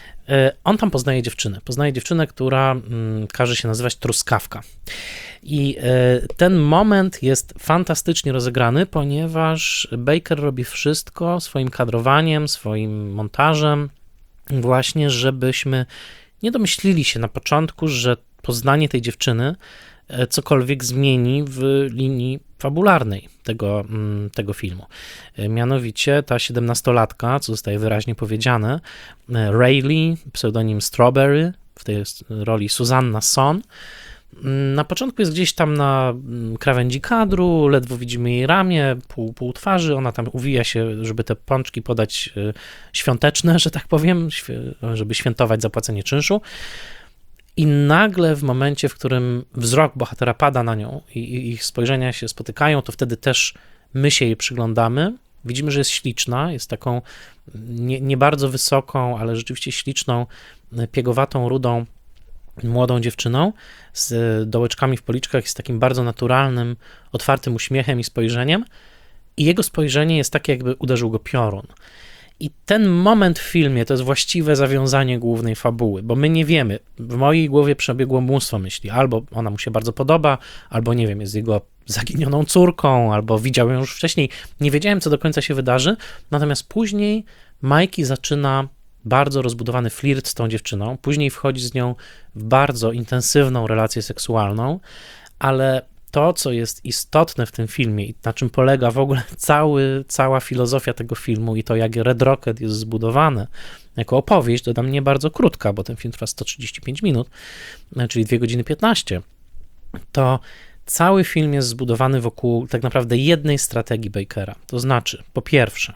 On tam poznaje dziewczynę, która każe się nazywać Truskawka. I ten moment jest fantastycznie rozegrany, ponieważ Baker robi wszystko swoim kadrowaniem, swoim montażem, właśnie żebyśmy nie domyślili się na początku, że poznanie tej dziewczyny cokolwiek zmieni w linii fabularnej tego filmu. Mianowicie ta 17-latka, co zostaje wyraźnie powiedziane, Rayleigh, pseudonim Strawberry, w tej roli Susanna Son, na początku jest gdzieś tam na krawędzi kadru, ledwo widzimy jej ramię, pół twarzy, ona tam uwija się, żeby te pączki podać świąteczne, że tak powiem, żeby świętować zapłacenie czynszu. I nagle w momencie, w którym wzrok bohatera pada na nią i ich spojrzenia się spotykają, to wtedy też my się jej przyglądamy. Widzimy, że jest śliczna, jest taką nie bardzo wysoką, ale rzeczywiście śliczną, piegowatą, rudą, młodą dziewczyną z dołeczkami w policzkach, z takim bardzo naturalnym, otwartym uśmiechem i spojrzeniem. I jego spojrzenie jest takie, jakby uderzył go piorun. I ten moment w filmie to jest właściwe zawiązanie głównej fabuły, bo my nie wiemy, w mojej głowie przebiegło mnóstwo myśli, albo ona mu się bardzo podoba, albo nie wiem, jest jego zaginioną córką, albo widział ją już wcześniej, nie wiedziałem, co do końca się wydarzy, natomiast później Mikey zaczyna bardzo rozbudowany flirt z tą dziewczyną, później wchodzi z nią w bardzo intensywną relację seksualną, ale to, co jest istotne w tym filmie i na czym polega w ogóle cała filozofia tego filmu i to, jak Red Rocket jest zbudowany jako opowieść, dodam, nie bardzo krótka, bo ten film trwa 135 minut, czyli 2 godziny 15, to cały film jest zbudowany wokół tak naprawdę jednej strategii Bakera. To znaczy, po pierwsze,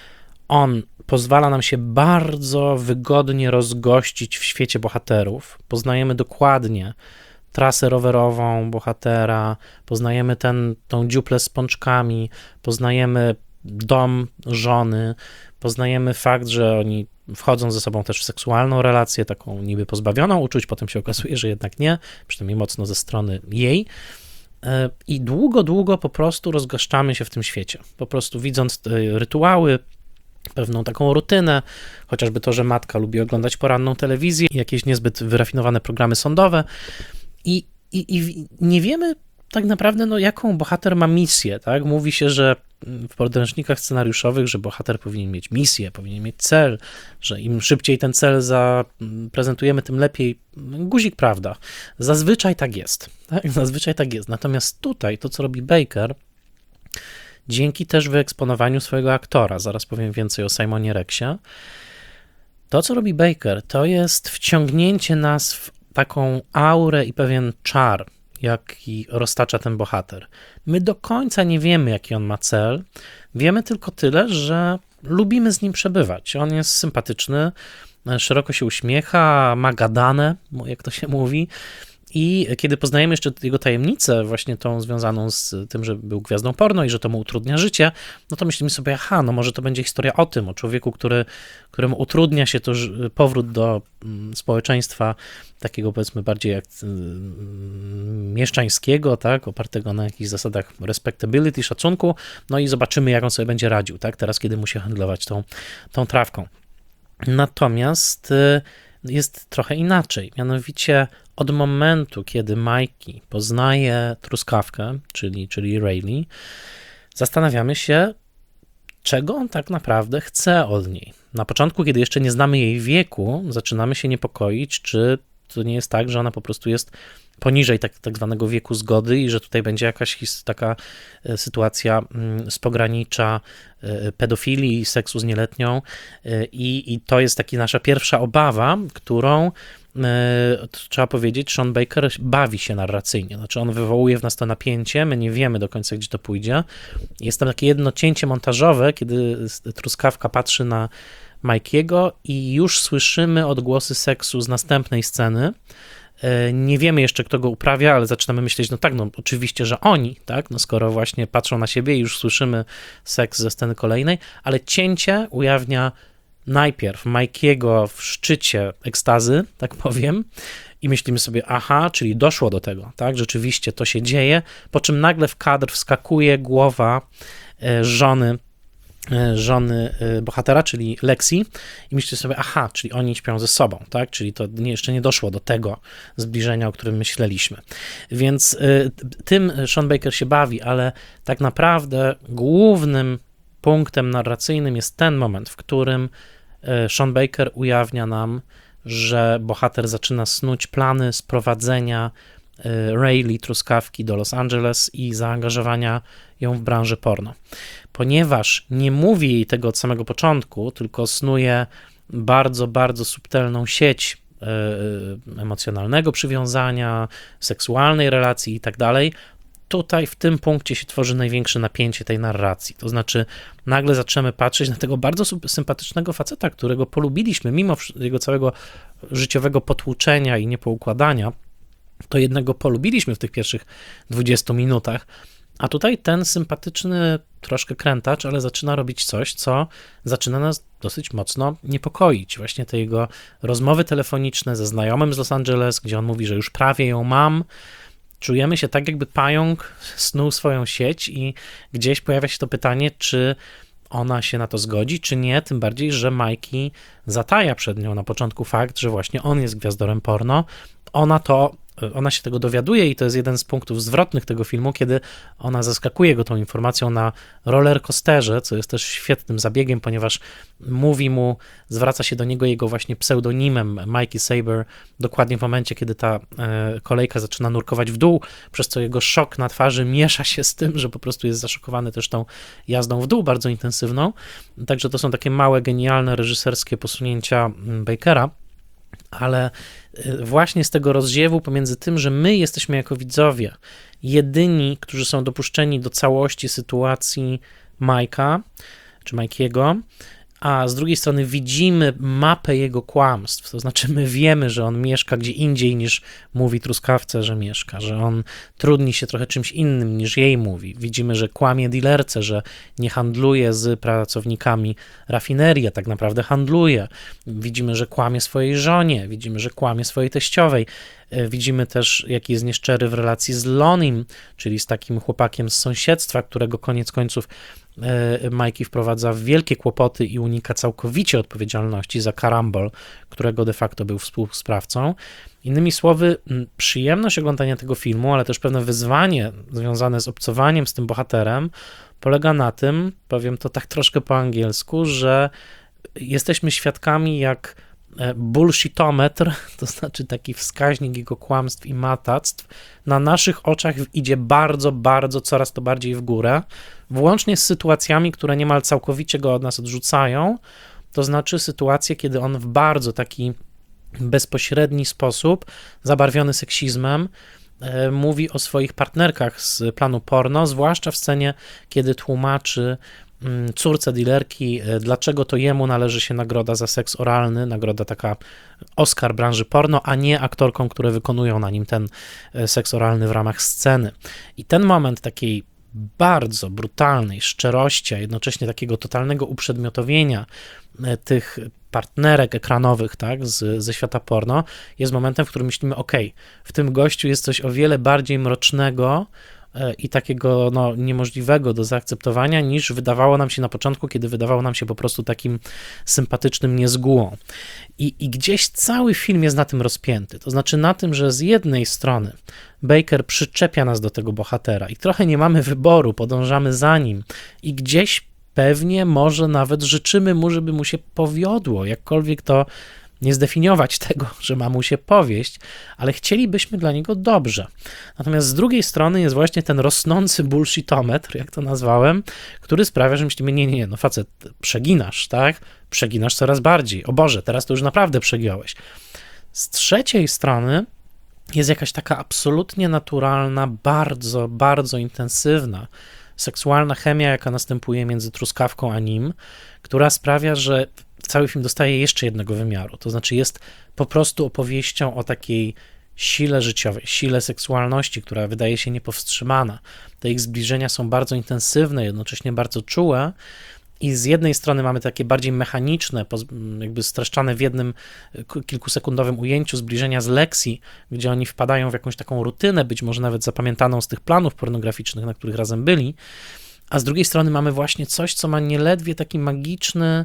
on pozwala nam się bardzo wygodnie rozgościć w świecie bohaterów. Poznajemy dokładnie trasę rowerową bohatera, poznajemy tą dziuplę z pączkami, poznajemy dom żony, poznajemy fakt, że oni wchodzą ze sobą też w seksualną relację, taką niby pozbawioną uczuć, potem się okazuje, że jednak nie, przynajmniej mocno ze strony jej. I długo po prostu rozgaszczamy się w tym świecie. Po prostu widząc rytuały, pewną taką rutynę, chociażby to, że matka lubi oglądać poranną telewizję, jakieś niezbyt wyrafinowane programy sądowe i nie wiemy tak naprawdę, jaką bohater ma misję, tak? Mówi się, że w podręcznikach scenariuszowych, że bohater powinien mieć misję, powinien mieć cel, że im szybciej ten cel zaprezentujemy, tym lepiej. Guzik, prawda. Zazwyczaj tak jest. Tak? Zazwyczaj tak jest. Natomiast tutaj to, co robi Baker, dzięki też wyeksponowaniu swojego aktora, zaraz powiem więcej o Simonie Rexie, to, co robi Baker, to jest wciągnięcie nas w taką aurę i pewien czar, jaki roztacza ten bohater. My do końca nie wiemy, jaki on ma cel, wiemy tylko tyle, że lubimy z nim przebywać. On jest sympatyczny, szeroko się uśmiecha, ma gadane, jak to się mówi, i kiedy poznajemy jeszcze jego tajemnicę, właśnie tą związaną z tym, że był gwiazdą porno i że to mu utrudnia życie, no to myślimy sobie, może to będzie historia o tym, o człowieku, któremu utrudnia się to powrót do społeczeństwa takiego, powiedzmy, bardziej jak mieszczańskiego, tak, opartego na jakichś zasadach respectability, szacunku, no i zobaczymy, jak on sobie będzie radził, tak, teraz, kiedy musi handlować tą trawką. Natomiast jest trochę inaczej, mianowicie od momentu, kiedy Mikey poznaje truskawkę, czyli Rayleigh, zastanawiamy się, czego on tak naprawdę chce od niej. Na początku, kiedy jeszcze nie znamy jej wieku, zaczynamy się niepokoić, czy to nie jest tak, że ona po prostu jest poniżej tak zwanego wieku zgody i że tutaj będzie jakaś taka sytuacja z pogranicza pedofilii, seksu z nieletnią i to jest taka nasza pierwsza obawa, którą trzeba powiedzieć, Sean Baker bawi się narracyjnie, znaczy on wywołuje w nas to napięcie, my nie wiemy do końca, gdzie to pójdzie. Jest tam takie jedno cięcie montażowe, kiedy truskawka patrzy na Mikey'ego i już słyszymy odgłosy seksu z następnej sceny. Nie wiemy jeszcze, kto go uprawia, ale zaczynamy myśleć, oczywiście, że oni, tak, skoro właśnie patrzą na siebie i już słyszymy seks ze sceny kolejnej, ale cięcie ujawnia najpierw Mikey'ego w szczycie ekstazy, tak powiem, i myślimy sobie, czyli doszło do tego, tak, rzeczywiście to się dzieje, po czym nagle w kadr wskakuje głowa żony bohatera, czyli Lexi, i myślicie sobie, czyli oni śpią ze sobą, tak, czyli to jeszcze nie doszło do tego zbliżenia, o którym myśleliśmy. Więc tym Sean Baker się bawi, ale tak naprawdę głównym punktem narracyjnym jest ten moment, w którym Sean Baker ujawnia nam, że bohater zaczyna snuć plany sprowadzenia Rayleigh truskawki do Los Angeles i zaangażowania ją w branżę porno. Ponieważ nie mówi jej tego od samego początku, tylko snuje bardzo, bardzo subtelną sieć emocjonalnego przywiązania, seksualnej relacji i tak dalej, tutaj w tym punkcie się tworzy największe napięcie tej narracji. To znaczy nagle zaczynamy patrzeć na tego bardzo sympatycznego faceta, którego polubiliśmy, mimo jego całego życiowego potłuczenia i niepoukładania, to jednego polubiliśmy w tych pierwszych 20 minutach, a tutaj ten sympatyczny troszkę krętacz, ale zaczyna robić coś, co zaczyna nas dosyć mocno niepokoić. Właśnie te jego rozmowy telefoniczne ze znajomym z Los Angeles, gdzie on mówi, że już prawie ją mam. Czujemy się tak, jakby pająk snuł swoją sieć i gdzieś pojawia się to pytanie, czy ona się na to zgodzi, czy nie, tym bardziej, że Mikey zataja przed nią na początku fakt, że właśnie on jest gwiazdorem porno. Ona się tego dowiaduje i to jest jeden z punktów zwrotnych tego filmu, kiedy ona zaskakuje go tą informacją na rollercoasterze, co jest też świetnym zabiegiem, ponieważ zwraca się do niego jego właśnie pseudonimem Mikey Saber, dokładnie w momencie, kiedy ta kolejka zaczyna nurkować w dół, przez co jego szok na twarzy miesza się z tym, że po prostu jest zaszokowany też tą jazdą w dół bardzo intensywną. Także to są takie małe, genialne, reżyserskie posunięcia Bakera, ale właśnie z tego rozziewu pomiędzy tym, że my jesteśmy jako widzowie jedyni, którzy są dopuszczeni do całości sytuacji Mike'a, czy Mikey'ego, a z drugiej strony widzimy mapę jego kłamstw, to znaczy my wiemy, że on mieszka gdzie indziej niż mówi truskawce, że mieszka, że on trudni się trochę czymś innym niż jej mówi. Widzimy, że kłamie dealerce, że nie handluje z pracownikami rafinerii, a tak naprawdę handluje. Widzimy, że kłamie swojej żonie, widzimy, że kłamie swojej teściowej. Widzimy też, jaki jest nieszczery w relacji z Lonim, czyli z takim chłopakiem z sąsiedztwa, którego koniec końców Mikey wprowadza w wielkie kłopoty i unika całkowicie odpowiedzialności za karambol, którego de facto był współsprawcą. Innymi słowy, przyjemność oglądania tego filmu, ale też pewne wyzwanie związane z obcowaniem z tym bohaterem polega na tym, powiem to tak troszkę po angielsku, że jesteśmy świadkami, jak bullshitometr, to znaczy taki wskaźnik jego kłamstw i matactw, na naszych oczach idzie bardzo, bardzo, coraz to bardziej w górę, włącznie z sytuacjami, które niemal całkowicie go od nas odrzucają, to znaczy sytuacje, kiedy on w bardzo taki bezpośredni sposób, zabarwiony seksizmem, mówi o swoich partnerkach z planu porno, zwłaszcza w scenie, kiedy tłumaczy córce dealerki, dlaczego to jemu należy się nagroda za seks oralny, nagroda taka Oscar branży porno, a nie aktorkom, które wykonują na nim ten seks oralny w ramach sceny. I ten moment takiej bardzo brutalnej szczerości, a jednocześnie takiego totalnego uprzedmiotowienia tych partnerek ekranowych, tak, ze świata porno, jest momentem, w którym myślimy, w tym gościu jest coś o wiele bardziej mrocznego i takiego niemożliwego do zaakceptowania, niż wydawało nam się na początku, kiedy wydawało nam się po prostu takim sympatycznym niezgółą. I gdzieś cały film jest na tym rozpięty, to znaczy na tym, że z jednej strony Baker przyczepia nas do tego bohatera i trochę nie mamy wyboru, podążamy za nim i gdzieś pewnie może nawet życzymy mu, żeby mu się powiodło, jakkolwiek to nie zdefiniować tego, że ma mu się powieść, ale chcielibyśmy dla niego dobrze. Natomiast z drugiej strony jest właśnie ten rosnący bullshitometr, jak to nazwałem, który sprawia, że myślimy, nie, facet, przeginasz, tak? Przeginasz coraz bardziej. O Boże, teraz to już naprawdę przegiąłeś. Z trzeciej strony jest jakaś taka absolutnie naturalna, bardzo, bardzo intensywna seksualna chemia, jaka następuje między truskawką a nim, która sprawia, że cały film dostaje jeszcze jednego wymiaru, to znaczy jest po prostu opowieścią o takiej sile życiowej, sile seksualności, która wydaje się niepowstrzymana. Te ich zbliżenia są bardzo intensywne, jednocześnie bardzo czułe i z jednej strony mamy takie bardziej mechaniczne, jakby streszczane w jednym kilkusekundowym ujęciu zbliżenia z Lexi, gdzie oni wpadają w jakąś taką rutynę, być może nawet zapamiętaną z tych planów pornograficznych, na których razem byli, a z drugiej strony mamy właśnie coś, co ma nieledwie taki magiczny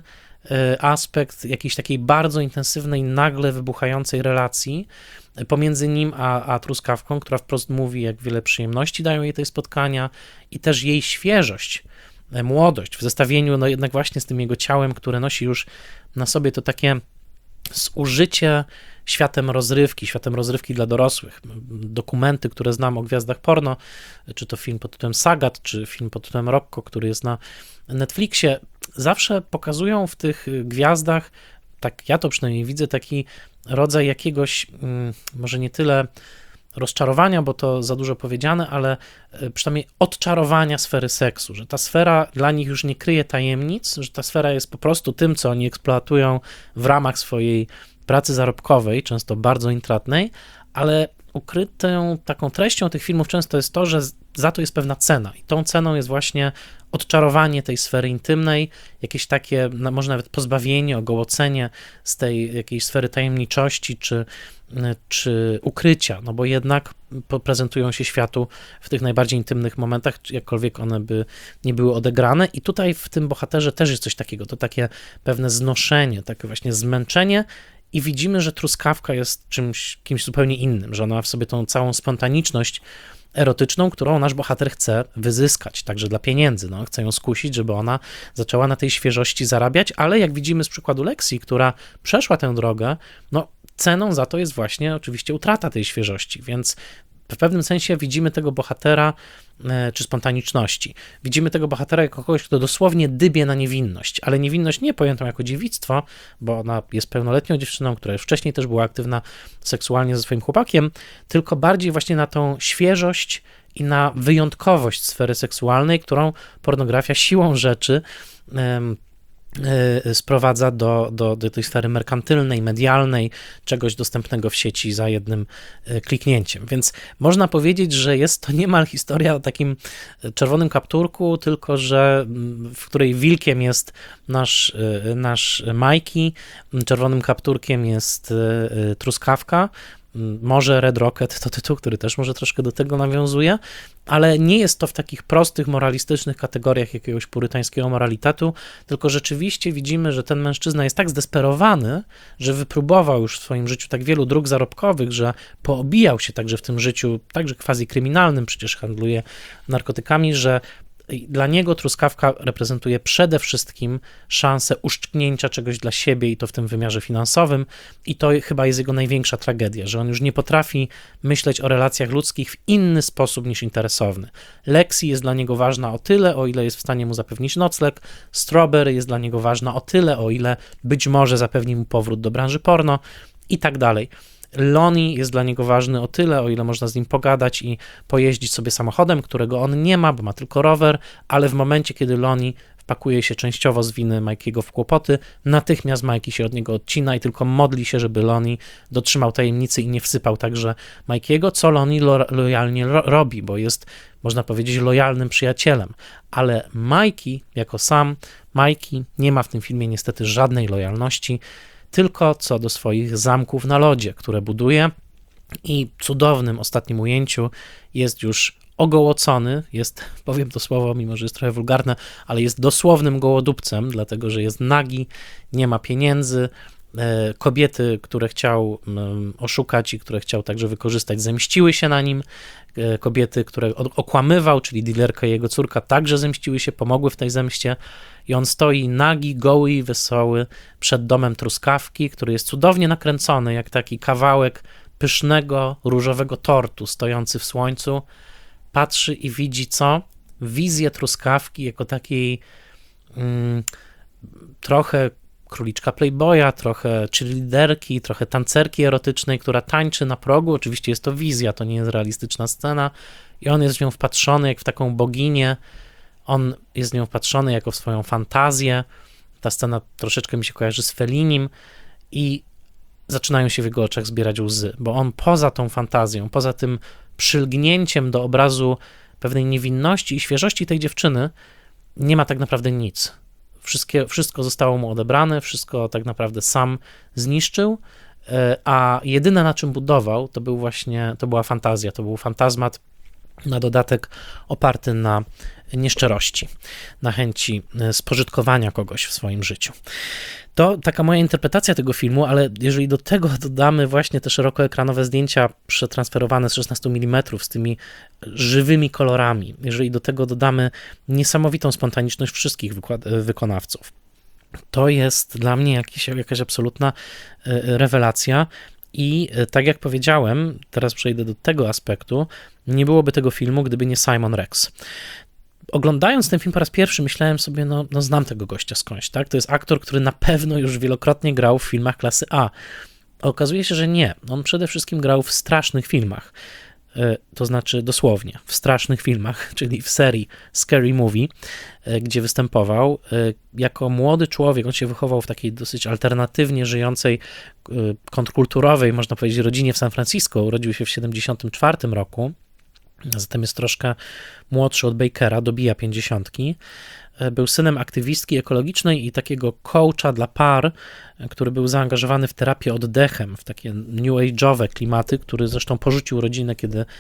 aspekt jakiejś takiej bardzo intensywnej, nagle wybuchającej relacji pomiędzy nim a truskawką, która wprost mówi, jak wiele przyjemności dają jej te spotkania i też jej świeżość, młodość w zestawieniu jednak właśnie z tym jego ciałem, które nosi już na sobie to takie zużycie światem rozrywki dla dorosłych. Dokumenty, które znam o gwiazdach porno, czy to film pod tytułem Sagat, czy film pod tytułem Rocco, który jest na Netflixie, zawsze pokazują w tych gwiazdach, tak ja to przynajmniej widzę, taki rodzaj jakiegoś, może nie tyle rozczarowania, bo to za dużo powiedziane, ale przynajmniej odczarowania sfery seksu, że ta sfera dla nich już nie kryje tajemnic, że ta sfera jest po prostu tym, co oni eksploatują w ramach swojej pracy zarobkowej, często bardzo intratnej, ale ukrytą taką treścią tych filmów często jest to, że za to jest pewna cena i tą ceną jest właśnie odczarowanie tej sfery intymnej, jakieś takie, może nawet pozbawienie, ogołocenie z tej jakiejś sfery tajemniczości czy ukrycia, no bo jednak prezentują się światu w tych najbardziej intymnych momentach, jakkolwiek one by nie były odegrane i tutaj w tym bohaterze też jest coś takiego, to takie pewne znoszenie, takie właśnie zmęczenie i widzimy, że truskawka jest kimś zupełnie innym, że ona ma w sobie tą całą spontaniczność erotyczną, którą nasz bohater chce wyzyskać, także dla pieniędzy. Chce ją skusić, żeby ona zaczęła na tej świeżości zarabiać, ale jak widzimy z przykładu Lexi, która przeszła tę drogę, ceną za to jest właśnie oczywiście utrata tej świeżości, więc w pewnym sensie widzimy tego bohatera, czy spontaniczności, widzimy tego bohatera jako kogoś, kto dosłownie dybie na niewinność, ale niewinność nie pojętą jako dziewictwo, bo ona jest pełnoletnią dziewczyną, która już wcześniej też była aktywna seksualnie ze swoim chłopakiem, tylko bardziej właśnie na tą świeżość i na wyjątkowość sfery seksualnej, którą pornografia siłą rzeczy sprowadza do tej sfery merkantylnej, medialnej, czegoś dostępnego w sieci za jednym kliknięciem. Więc można powiedzieć, że jest to niemal historia o takim czerwonym kapturku, tylko że w której wilkiem jest nasz Mikey, czerwonym kapturkiem jest truskawka. Może Red Rocket to tytuł, który też może troszkę do tego nawiązuje, ale nie jest to w takich prostych, moralistycznych kategoriach jakiegoś purytańskiego moralitetu, tylko rzeczywiście widzimy, że ten mężczyzna jest tak zdesperowany, że wypróbował już w swoim życiu tak wielu dróg zarobkowych, że poobijał się także w tym życiu, także quasi kryminalnym, przecież handluje narkotykami, że dla niego truskawka reprezentuje przede wszystkim szansę uszczknięcia czegoś dla siebie i to w tym wymiarze finansowym i to chyba jest jego największa tragedia, że on już nie potrafi myśleć o relacjach ludzkich w inny sposób niż interesowny. Lexi jest dla niego ważna o tyle, o ile jest w stanie mu zapewnić nocleg, Strawberry jest dla niego ważna o tyle, o ile być może zapewni mu powrót do branży porno i tak dalej. Lonnie jest dla niego ważny o tyle, o ile można z nim pogadać i pojeździć sobie samochodem, którego on nie ma, bo ma tylko rower, ale w momencie, kiedy Lonnie wpakuje się częściowo z winy Mikey'ego w kłopoty, natychmiast Mikey się od niego odcina i tylko modli się, żeby Lonnie dotrzymał tajemnicy i nie wsypał także Mikey'ego, co Lonnie lojalnie robi, bo jest, można powiedzieć, lojalnym przyjacielem. Ale Mikey, jako sam Mikey, nie ma w tym filmie niestety żadnej lojalności, tylko co do swoich zamków na lodzie, które buduje i w cudownym ostatnim ujęciu jest już ogołocony, jest, powiem to słowo, mimo że jest trochę wulgarne, ale jest dosłownym gołodupcem, dlatego że jest nagi, nie ma pieniędzy, kobiety, które chciał oszukać i które chciał także wykorzystać, zemściły się na nim, kobiety, które okłamywał, czyli dealerka i jego córka, także zemściły się, pomogły w tej zemście i on stoi nagi, goły i wesoły przed domem truskawki, który jest cudownie nakręcony, jak taki kawałek pysznego, różowego tortu stojący w słońcu, patrzy i widzi co? Wizję truskawki jako takiej trochę króliczka Playboya, trochę cheerleaderki, trochę tancerki erotycznej, która tańczy na progu. Oczywiście jest to wizja, to nie jest realistyczna scena i on jest w nią wpatrzony jak w taką boginię, on jest w nią wpatrzony jako w swoją fantazję. Ta scena troszeczkę mi się kojarzy z Fellinim i zaczynają się w jego oczach zbierać łzy, bo on poza tą fantazją, poza tym przylgnięciem do obrazu pewnej niewinności i świeżości tej dziewczyny nie ma tak naprawdę nic. Wszystko zostało mu odebrane, wszystko tak naprawdę sam zniszczył, a jedyne na czym budował to była fantazja, to był fantazmat, na dodatek oparty na nieszczerości, na chęci spożytkowania kogoś w swoim życiu. To taka moja interpretacja tego filmu, ale jeżeli do tego dodamy właśnie te szerokoekranowe zdjęcia przetransferowane z 16 mm z tymi żywymi kolorami, jeżeli do tego dodamy niesamowitą spontaniczność wszystkich wykonawców, to jest dla mnie jakaś absolutna rewelacja. I tak jak powiedziałem, teraz przejdę do tego aspektu, nie byłoby tego filmu, gdyby nie Simon Rex. Oglądając ten film po raz pierwszy, myślałem sobie, no znam tego gościa skądś, tak? To jest aktor, który na pewno już wielokrotnie grał w filmach klasy A. Okazuje się, że nie. On przede wszystkim grał w strasznych filmach. To znaczy dosłownie w strasznych filmach, czyli w serii Scary Movie, gdzie występował. Jako młody człowiek, on się wychował w takiej dosyć alternatywnie żyjącej, kontrkulturowej, można powiedzieć, rodzinie w San Francisco. Urodził się w 1974 roku, zatem jest troszkę młodszy od Bakera, dobija 50. Był synem aktywistki ekologicznej i takiego coacha dla par, który był zaangażowany w terapię oddechem, w takie new age'owe klimaty, który zresztą porzucił rodzinę,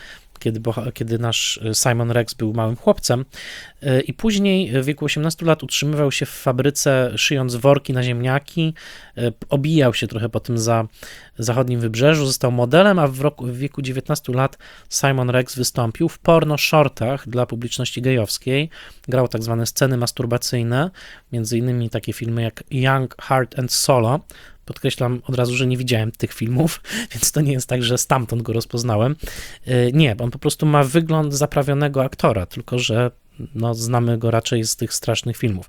kiedy nasz Simon Rex był małym chłopcem i później w wieku 18 lat utrzymywał się w fabryce, szyjąc worki na ziemniaki, obijał się trochę po tym zachodnim wybrzeżu, został modelem, a w wieku 19 lat Simon Rex wystąpił w porno shortach dla publiczności gejowskiej, grał tak zwane sceny masturbacyjne, między innymi takie filmy jak Young, Heart and Solo. Podkreślam od razu, że nie widziałem tych filmów, więc to nie jest tak, że stamtąd go rozpoznałem. Nie, on po prostu ma wygląd zaprawionego aktora, tylko że znamy go raczej z tych strasznych filmów,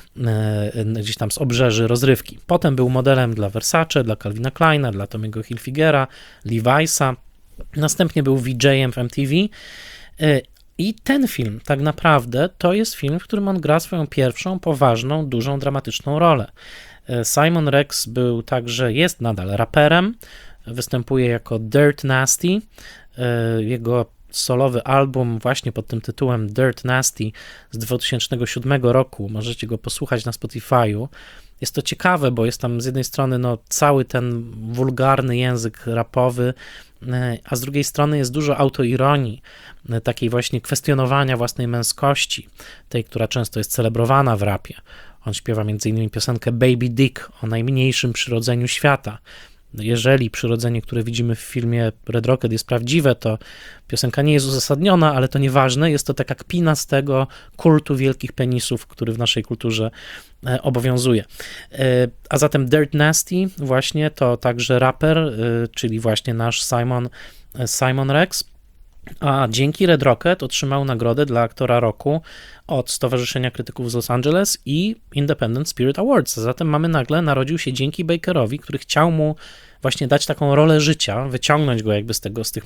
gdzieś tam z obrzeży rozrywki. Potem był modelem dla Versace, dla Calvina Kleina, dla Tommy'ego Hilfigera, Levi'sa. Następnie był VJ-em w MTV, I ten film tak naprawdę to jest film, w którym on gra swoją pierwszą, poważną, dużą, dramatyczną rolę. Simon Rex był także, jest nadal raperem, występuje jako Dirt Nasty. Jego solowy album właśnie pod tym tytułem Dirt Nasty z 2007 roku, możecie go posłuchać na Spotify'u. Jest to ciekawe, bo jest tam z jednej strony cały ten wulgarny język rapowy, a z drugiej strony jest dużo autoironii, takiej właśnie kwestionowania własnej męskości, tej, która często jest celebrowana w rapie. On śpiewa m.in. piosenkę Baby Dick o najmniejszym przyrodzeniu świata. Jeżeli przyrodzenie, które widzimy w filmie Red Rocket jest prawdziwe, to piosenka nie jest uzasadniona, ale to nieważne, jest to taka kpina z tego kultu wielkich penisów, który w naszej kulturze obowiązuje. A zatem Dirt Nasty właśnie to także raper, czyli właśnie nasz Simon Rex, a dzięki Red Rocket otrzymał nagrodę dla aktora roku od Stowarzyszenia Krytyków z Los Angeles i Independent Spirit Awards. Zatem nagle narodził się dzięki Bakerowi, który chciał mu właśnie dać taką rolę życia, wyciągnąć go jakby z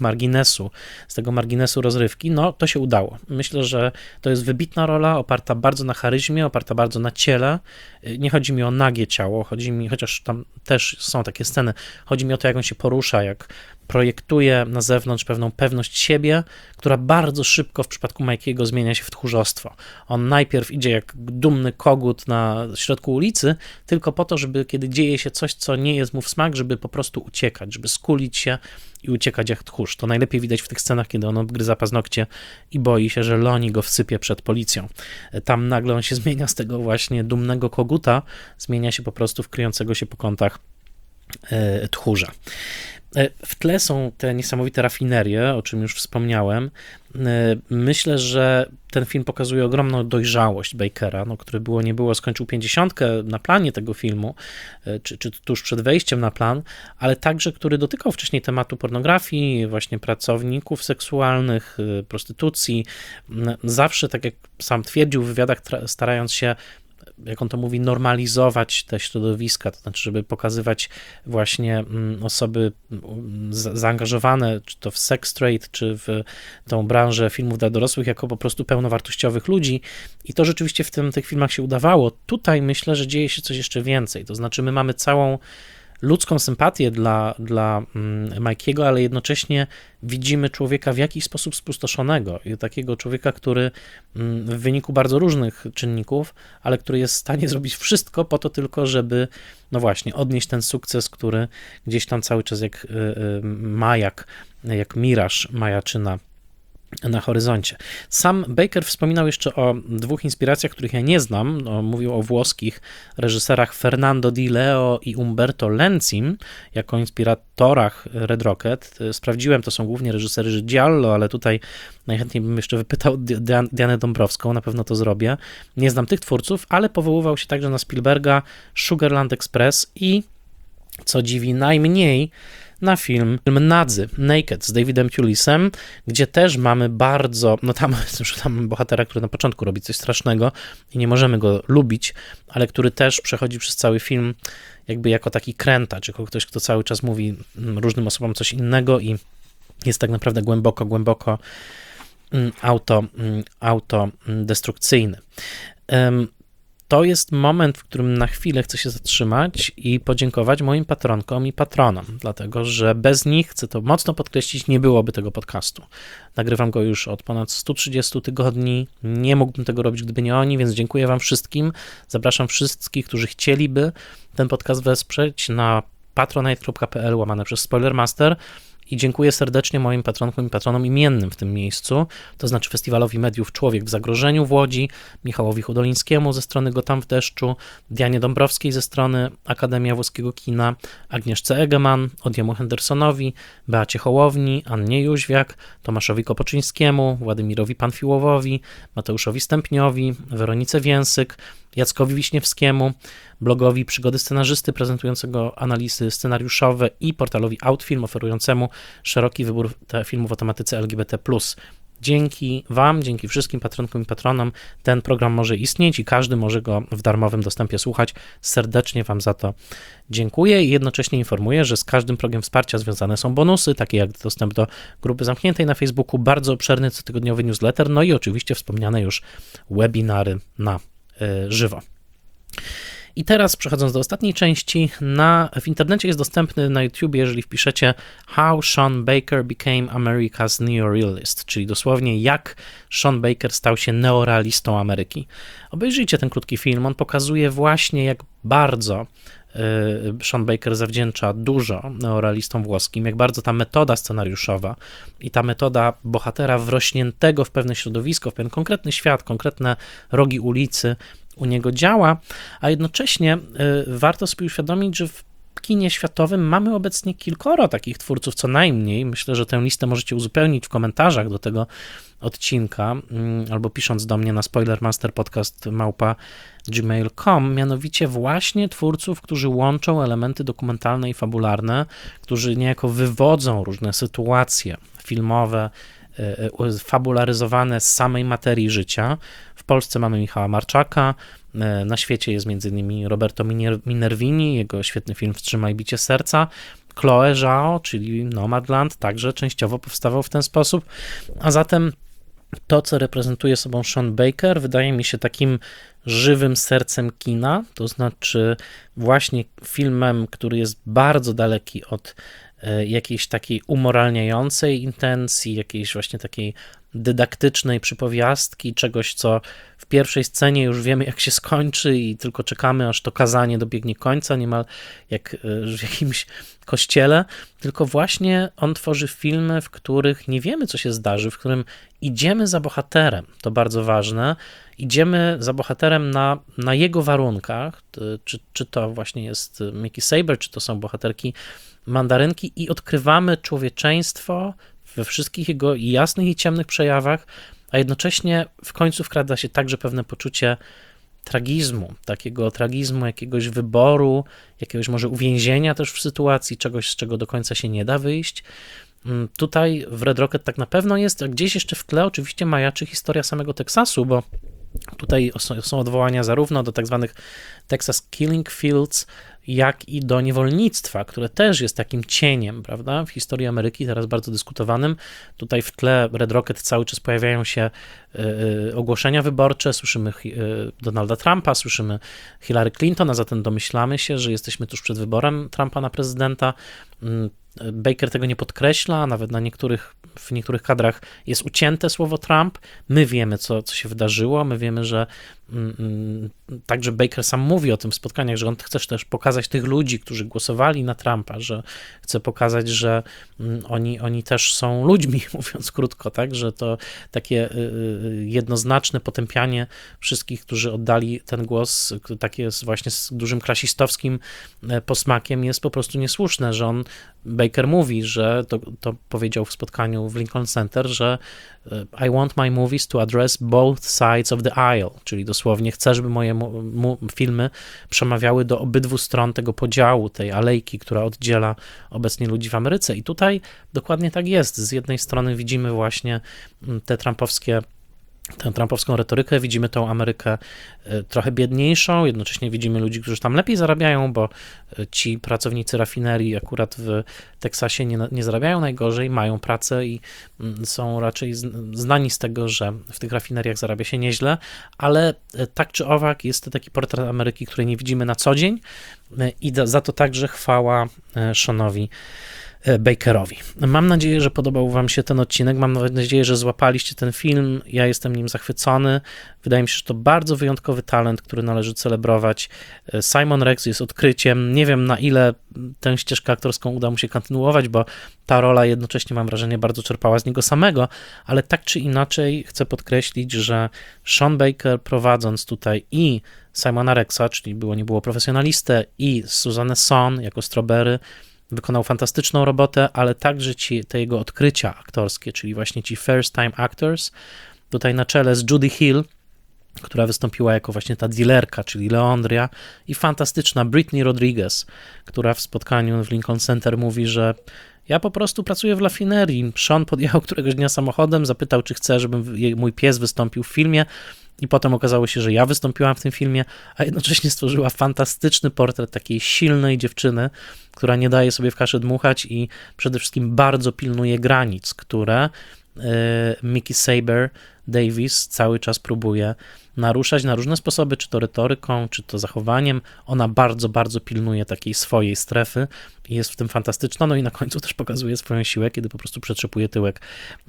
tego marginesu rozrywki. No, to się udało. Myślę, że to jest wybitna rola, oparta bardzo na charyzmie, oparta bardzo na ciele. Nie chodzi mi o nagie ciało, chociaż tam też są takie sceny, chodzi mi o to, jak on się porusza, jak projektuje na zewnątrz pewną pewność siebie, która bardzo szybko w przypadku Mikey'ego zmienia się w tchórzostwo. On najpierw idzie jak dumny kogut na środku ulicy, tylko po to, żeby kiedy dzieje się coś, co nie jest mu w smak, żeby po prostu uciekać, żeby skulić się i uciekać jak tchórz. To najlepiej widać w tych scenach, kiedy on obgryza paznokcie i boi się, że Loni go wsypie przed policją. Tam nagle on się zmienia z tego właśnie dumnego koguta, zmienia się po prostu w kryjącego się po kątach tchórza. W tle są te niesamowite rafinerie, o czym już wspomniałem. Myślę, że ten film pokazuje ogromną dojrzałość Bakera, który nie było, skończył 50 na planie tego filmu, czy tuż przed wejściem na plan, ale także, który dotykał wcześniej tematu pornografii, właśnie pracowników seksualnych, prostytucji. Zawsze, tak jak sam twierdził w wywiadach, starając się, jak on to mówi, normalizować te środowiska, to znaczy, żeby pokazywać właśnie osoby zaangażowane, czy to w sex trade, czy w tą branżę filmów dla dorosłych, jako po prostu pełnowartościowych ludzi. I to rzeczywiście w tych filmach się udawało. Tutaj myślę, że dzieje się coś jeszcze więcej, to znaczy my mamy całą ludzką sympatię dla Mikey'ego, ale jednocześnie widzimy człowieka w jakiś sposób spustoszonego i takiego człowieka, który w wyniku bardzo różnych czynników, ale który jest w stanie zrobić wszystko po to tylko, żeby no właśnie odnieść ten sukces, który gdzieś tam cały czas jak majak, jak miraż majaczy na horyzoncie. Sam Baker wspominał jeszcze o dwóch inspiracjach, których ja nie znam. Mówił o włoskich reżyserach Fernando Di Leo i Umberto Lenzim jako inspiratorach Red Rocket. Sprawdziłem, to są głównie reżyserzy Giallo, ale tutaj najchętniej bym jeszcze wypytał Dianę Dąbrowską, na pewno to zrobię. Nie znam tych twórców, ale powoływał się także na Spielberga, Sugarland Express i, co dziwi najmniej, na film Nadzy, Naked z Davidem Tulisem, gdzie też mamy bardzo, tam bohatera, który na początku robi coś strasznego i nie możemy go lubić, ale który też przechodzi przez cały film jakby jako taki krętacz, jako ktoś, kto cały czas mówi różnym osobom coś innego i jest tak naprawdę głęboko autodestrukcyjny. To jest moment, w którym na chwilę chcę się zatrzymać i podziękować moim patronkom i patronom, dlatego że bez nich, chcę to mocno podkreślić, nie byłoby tego podcastu. Nagrywam go już od ponad 130 tygodni, nie mógłbym tego robić, gdyby nie oni, więc dziękuję wam wszystkim. Zapraszam wszystkich, którzy chcieliby ten podcast wesprzeć na patronite.pl/Spoilermaster. I dziękuję serdecznie moim patronkom i patronom imiennym w tym miejscu, to znaczy Festiwalowi Mediów Człowiek w Zagrożeniu w Łodzi, Michałowi Hudolińskiemu ze strony Gotam w deszczu, Dianie Dąbrowskiej ze strony Akademia Włoskiego Kina, Agnieszce Egeman, Odiemu Hendersonowi, Beacie Hołowni, Annie Jóźwiak, Tomaszowi Kopoczyńskiemu, Władimirowi Panfiłowowi, Mateuszowi Stępniowi, Weronice Więsyk, Jackowi Wiśniewskiemu, blogowi Przygody Scenarzysty prezentującego analizy scenariuszowe i portalowi Outfilm oferującemu szeroki wybór filmów o tematyce LGBT+. dzięki Wam, dzięki wszystkim patronkom i patronom ten program może istnieć i każdy może go w darmowym dostępie słuchać. Serdecznie Wam za to dziękuję i jednocześnie informuję, że z każdym progiem wsparcia związane są bonusy, takie jak dostęp do grupy zamkniętej na Facebooku, bardzo obszerny cotygodniowy newsletter, no i oczywiście wspomniane już webinary na żywo. I teraz przechodząc do ostatniej części, w internecie jest dostępny na YouTube, jeżeli wpiszecie How Sean Baker Became America's Neorealist, czyli dosłownie jak Sean Baker stał się neorealistą Ameryki. Obejrzyjcie ten krótki film, on pokazuje właśnie jak bardzo Sean Baker zawdzięcza dużo neorealistom włoskim, jak bardzo ta metoda scenariuszowa i ta metoda bohatera wrośniętego w pewne środowisko, w pewien konkretny świat, konkretne rogi ulicy u niego działa, a jednocześnie warto sobie uświadomić, że w kinie światowym mamy obecnie kilkoro takich twórców co najmniej. Myślę, że tę listę możecie uzupełnić w komentarzach do tego odcinka albo pisząc do mnie na spoilermasterpodcast@gmail.com, mianowicie właśnie twórców, którzy łączą elementy dokumentalne i fabularne, którzy niejako wywodzą różne sytuacje filmowe, fabularyzowane z samej materii życia. W Polsce mamy Michała Marczaka, na świecie jest m.in. Roberto Minervini, jego świetny film Wstrzymaj bicie serca, Chloe Zhao, czyli Nomadland, także częściowo powstawał w ten sposób, a zatem to, co reprezentuje sobą Sean Baker, wydaje mi się takim żywym sercem kina, to znaczy właśnie filmem, który jest bardzo daleki od jakiejś takiej umoralniającej intencji, jakiejś właśnie takiej dydaktycznej przypowiastki, czegoś, co w pierwszej scenie już wiemy, jak się skończy i tylko czekamy, aż to kazanie dobiegnie końca, niemal jak w jakimś kościele, tylko właśnie on tworzy filmy, w których nie wiemy, co się zdarzy, w którym idziemy za bohaterem, to bardzo ważne, idziemy za bohaterem na jego warunkach, czy to właśnie jest Mickey Saber, czy to są bohaterki Mandarynki i odkrywamy człowieczeństwo we wszystkich jego jasnych i ciemnych przejawach, a jednocześnie w końcu wkrada się także pewne poczucie tragizmu, takiego tragizmu, jakiegoś wyboru, jakiegoś może uwięzienia też w sytuacji, czegoś, z czego do końca się nie da wyjść. Tutaj w Red Rocket tak na pewno jest, a gdzieś jeszcze w tle oczywiście majaczy historia samego Teksasu, bo tutaj są odwołania zarówno do tak zwanych Texas Killing Fields, jak i do niewolnictwa, które też jest takim cieniem, prawda, w historii Ameryki, teraz bardzo dyskutowanym. Tutaj w tle Red Rocket cały czas pojawiają się ogłoszenia wyborcze, słyszymy Donalda Trumpa, słyszymy Hillary Clinton, a zatem domyślamy się, że jesteśmy tuż przed wyborem Trumpa na prezydenta. Baker tego nie podkreśla, nawet w niektórych kadrach jest ucięte słowo Trump. My wiemy, co się wydarzyło, my wiemy, że także Baker sam mówi o tym w spotkaniach, że on chce też pokazać tych ludzi, którzy głosowali na Trumpa, że chce pokazać, że oni też są ludźmi, mówiąc krótko, tak, że to takie jednoznaczne potępianie wszystkich, którzy oddali ten głos, takie właśnie z dużym klasistowskim posmakiem, jest po prostu niesłuszne, że Baker mówi, że to powiedział w spotkaniu w Lincoln Center, że I want my movies to address both sides of the aisle, czyli dosłownie chcę, żeby moje filmy przemawiały do obydwu stron tego podziału, tej alejki, która oddziela obecnie ludzi w Ameryce. I tutaj dokładnie tak jest. Z jednej strony widzimy właśnie tę trumpowską retorykę, widzimy tą Amerykę trochę biedniejszą, jednocześnie widzimy ludzi, którzy tam lepiej zarabiają, bo ci pracownicy rafinerii akurat w Teksasie nie zarabiają najgorzej, mają pracę i są raczej znani z tego, że w tych rafineriach zarabia się nieźle, ale tak czy owak jest to taki portret Ameryki, której nie widzimy na co dzień i za to także chwała Seanowi Bakerowi. Mam nadzieję, że podobał Wam się ten odcinek, mam nadzieję, że złapaliście ten film, ja jestem nim zachwycony, wydaje mi się, że to bardzo wyjątkowy talent, który należy celebrować. Simon Rex jest odkryciem, nie wiem na ile tę ścieżkę aktorską uda mu się kontynuować, bo ta rola jednocześnie, mam wrażenie, bardzo czerpała z niego samego, ale tak czy inaczej chcę podkreślić, że Sean Baker, prowadząc tutaj i Simona Rexa, czyli nie było profesjonalistę, i Suzannę Son jako Strawberry, wykonał fantastyczną robotę, ale także te jego odkrycia aktorskie, czyli właśnie ci first time actors, tutaj na czele z Judy Hill, która wystąpiła jako właśnie ta dealerka, czyli Leandria, i fantastyczna Brittany Rodriguez, która w spotkaniu w Lincoln Center mówi, że Ja po prostu pracuję w rafinerii. Sean podjechał któregoś dnia samochodem, zapytał, czy chce, żeby mój pies wystąpił w filmie i potem okazało się, że ja wystąpiłam w tym filmie, a jednocześnie stworzyła fantastyczny portret takiej silnej dziewczyny, która nie daje sobie w kaszę dmuchać i przede wszystkim bardzo pilnuje granic, które Mickey Saber Davis cały czas próbuje naruszać na różne sposoby, czy to retoryką, czy to zachowaniem. Ona bardzo, bardzo pilnuje takiej swojej strefy i jest w tym fantastyczna, no i na końcu też pokazuje swoją siłę, kiedy po prostu przetrzepuje tyłek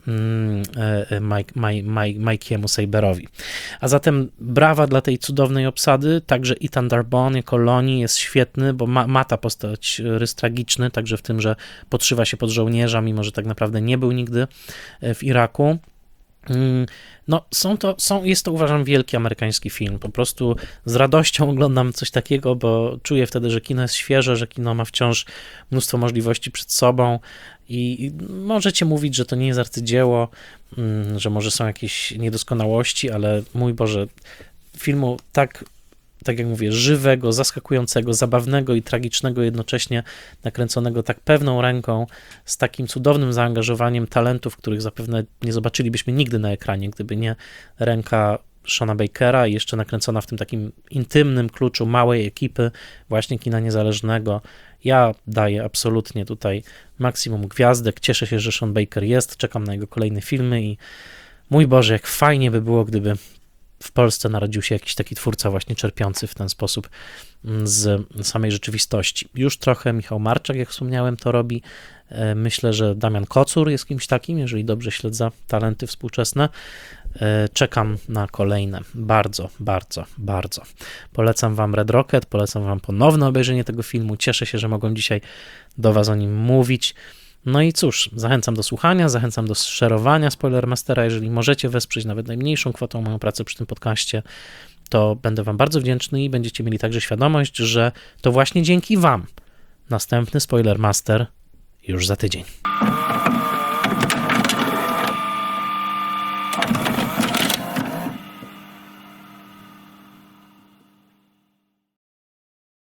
Mikey'emu Saberowi. A zatem brawa dla tej cudownej obsady, także Ethan Darbone jako Lonnie jest świetny, bo ma ta postać rys tragiczny, także w tym, że podszywa się pod żołnierza, mimo że tak naprawdę nie był nigdy w Iraku. No, jest to, uważam, wielki amerykański film. Po prostu z radością oglądam coś takiego, bo czuję wtedy, że kino jest świeże, że kino ma wciąż mnóstwo możliwości przed sobą i możecie mówić, że to nie jest arcydzieło, że może są jakieś niedoskonałości, ale mój Boże, filmu tak jak mówię, żywego, zaskakującego, zabawnego i tragicznego jednocześnie, nakręconego tak pewną ręką, z takim cudownym zaangażowaniem talentów, których zapewne nie zobaczylibyśmy nigdy na ekranie, gdyby nie ręka Seana Bakera i jeszcze nakręcona w tym takim intymnym kluczu małej ekipy właśnie kina niezależnego. Ja daję absolutnie tutaj maksimum gwiazdek, cieszę się, że Sean Baker jest, czekam na jego kolejne filmy i mój Boże, jak fajnie by było, gdyby w Polsce narodził się jakiś taki twórca właśnie czerpiący w ten sposób z samej rzeczywistości. Już trochę Michał Marczak, jak wspomniałem, to robi. Myślę, że Damian Kocur jest kimś takim, jeżeli dobrze śledzę talenty współczesne. Czekam na kolejne. Bardzo, bardzo, bardzo. Polecam wam Red Rocket, polecam wam ponowne obejrzenie tego filmu. Cieszę się, że mogłem dzisiaj do was o nim mówić. No i cóż, zachęcam do słuchania, zachęcam do szerowania Spoilermastera. Jeżeli możecie wesprzeć nawet najmniejszą kwotą moją pracę przy tym podcaście, to będę wam bardzo wdzięczny i będziecie mieli także świadomość, że to właśnie dzięki wam następny Spoilermaster już za tydzień.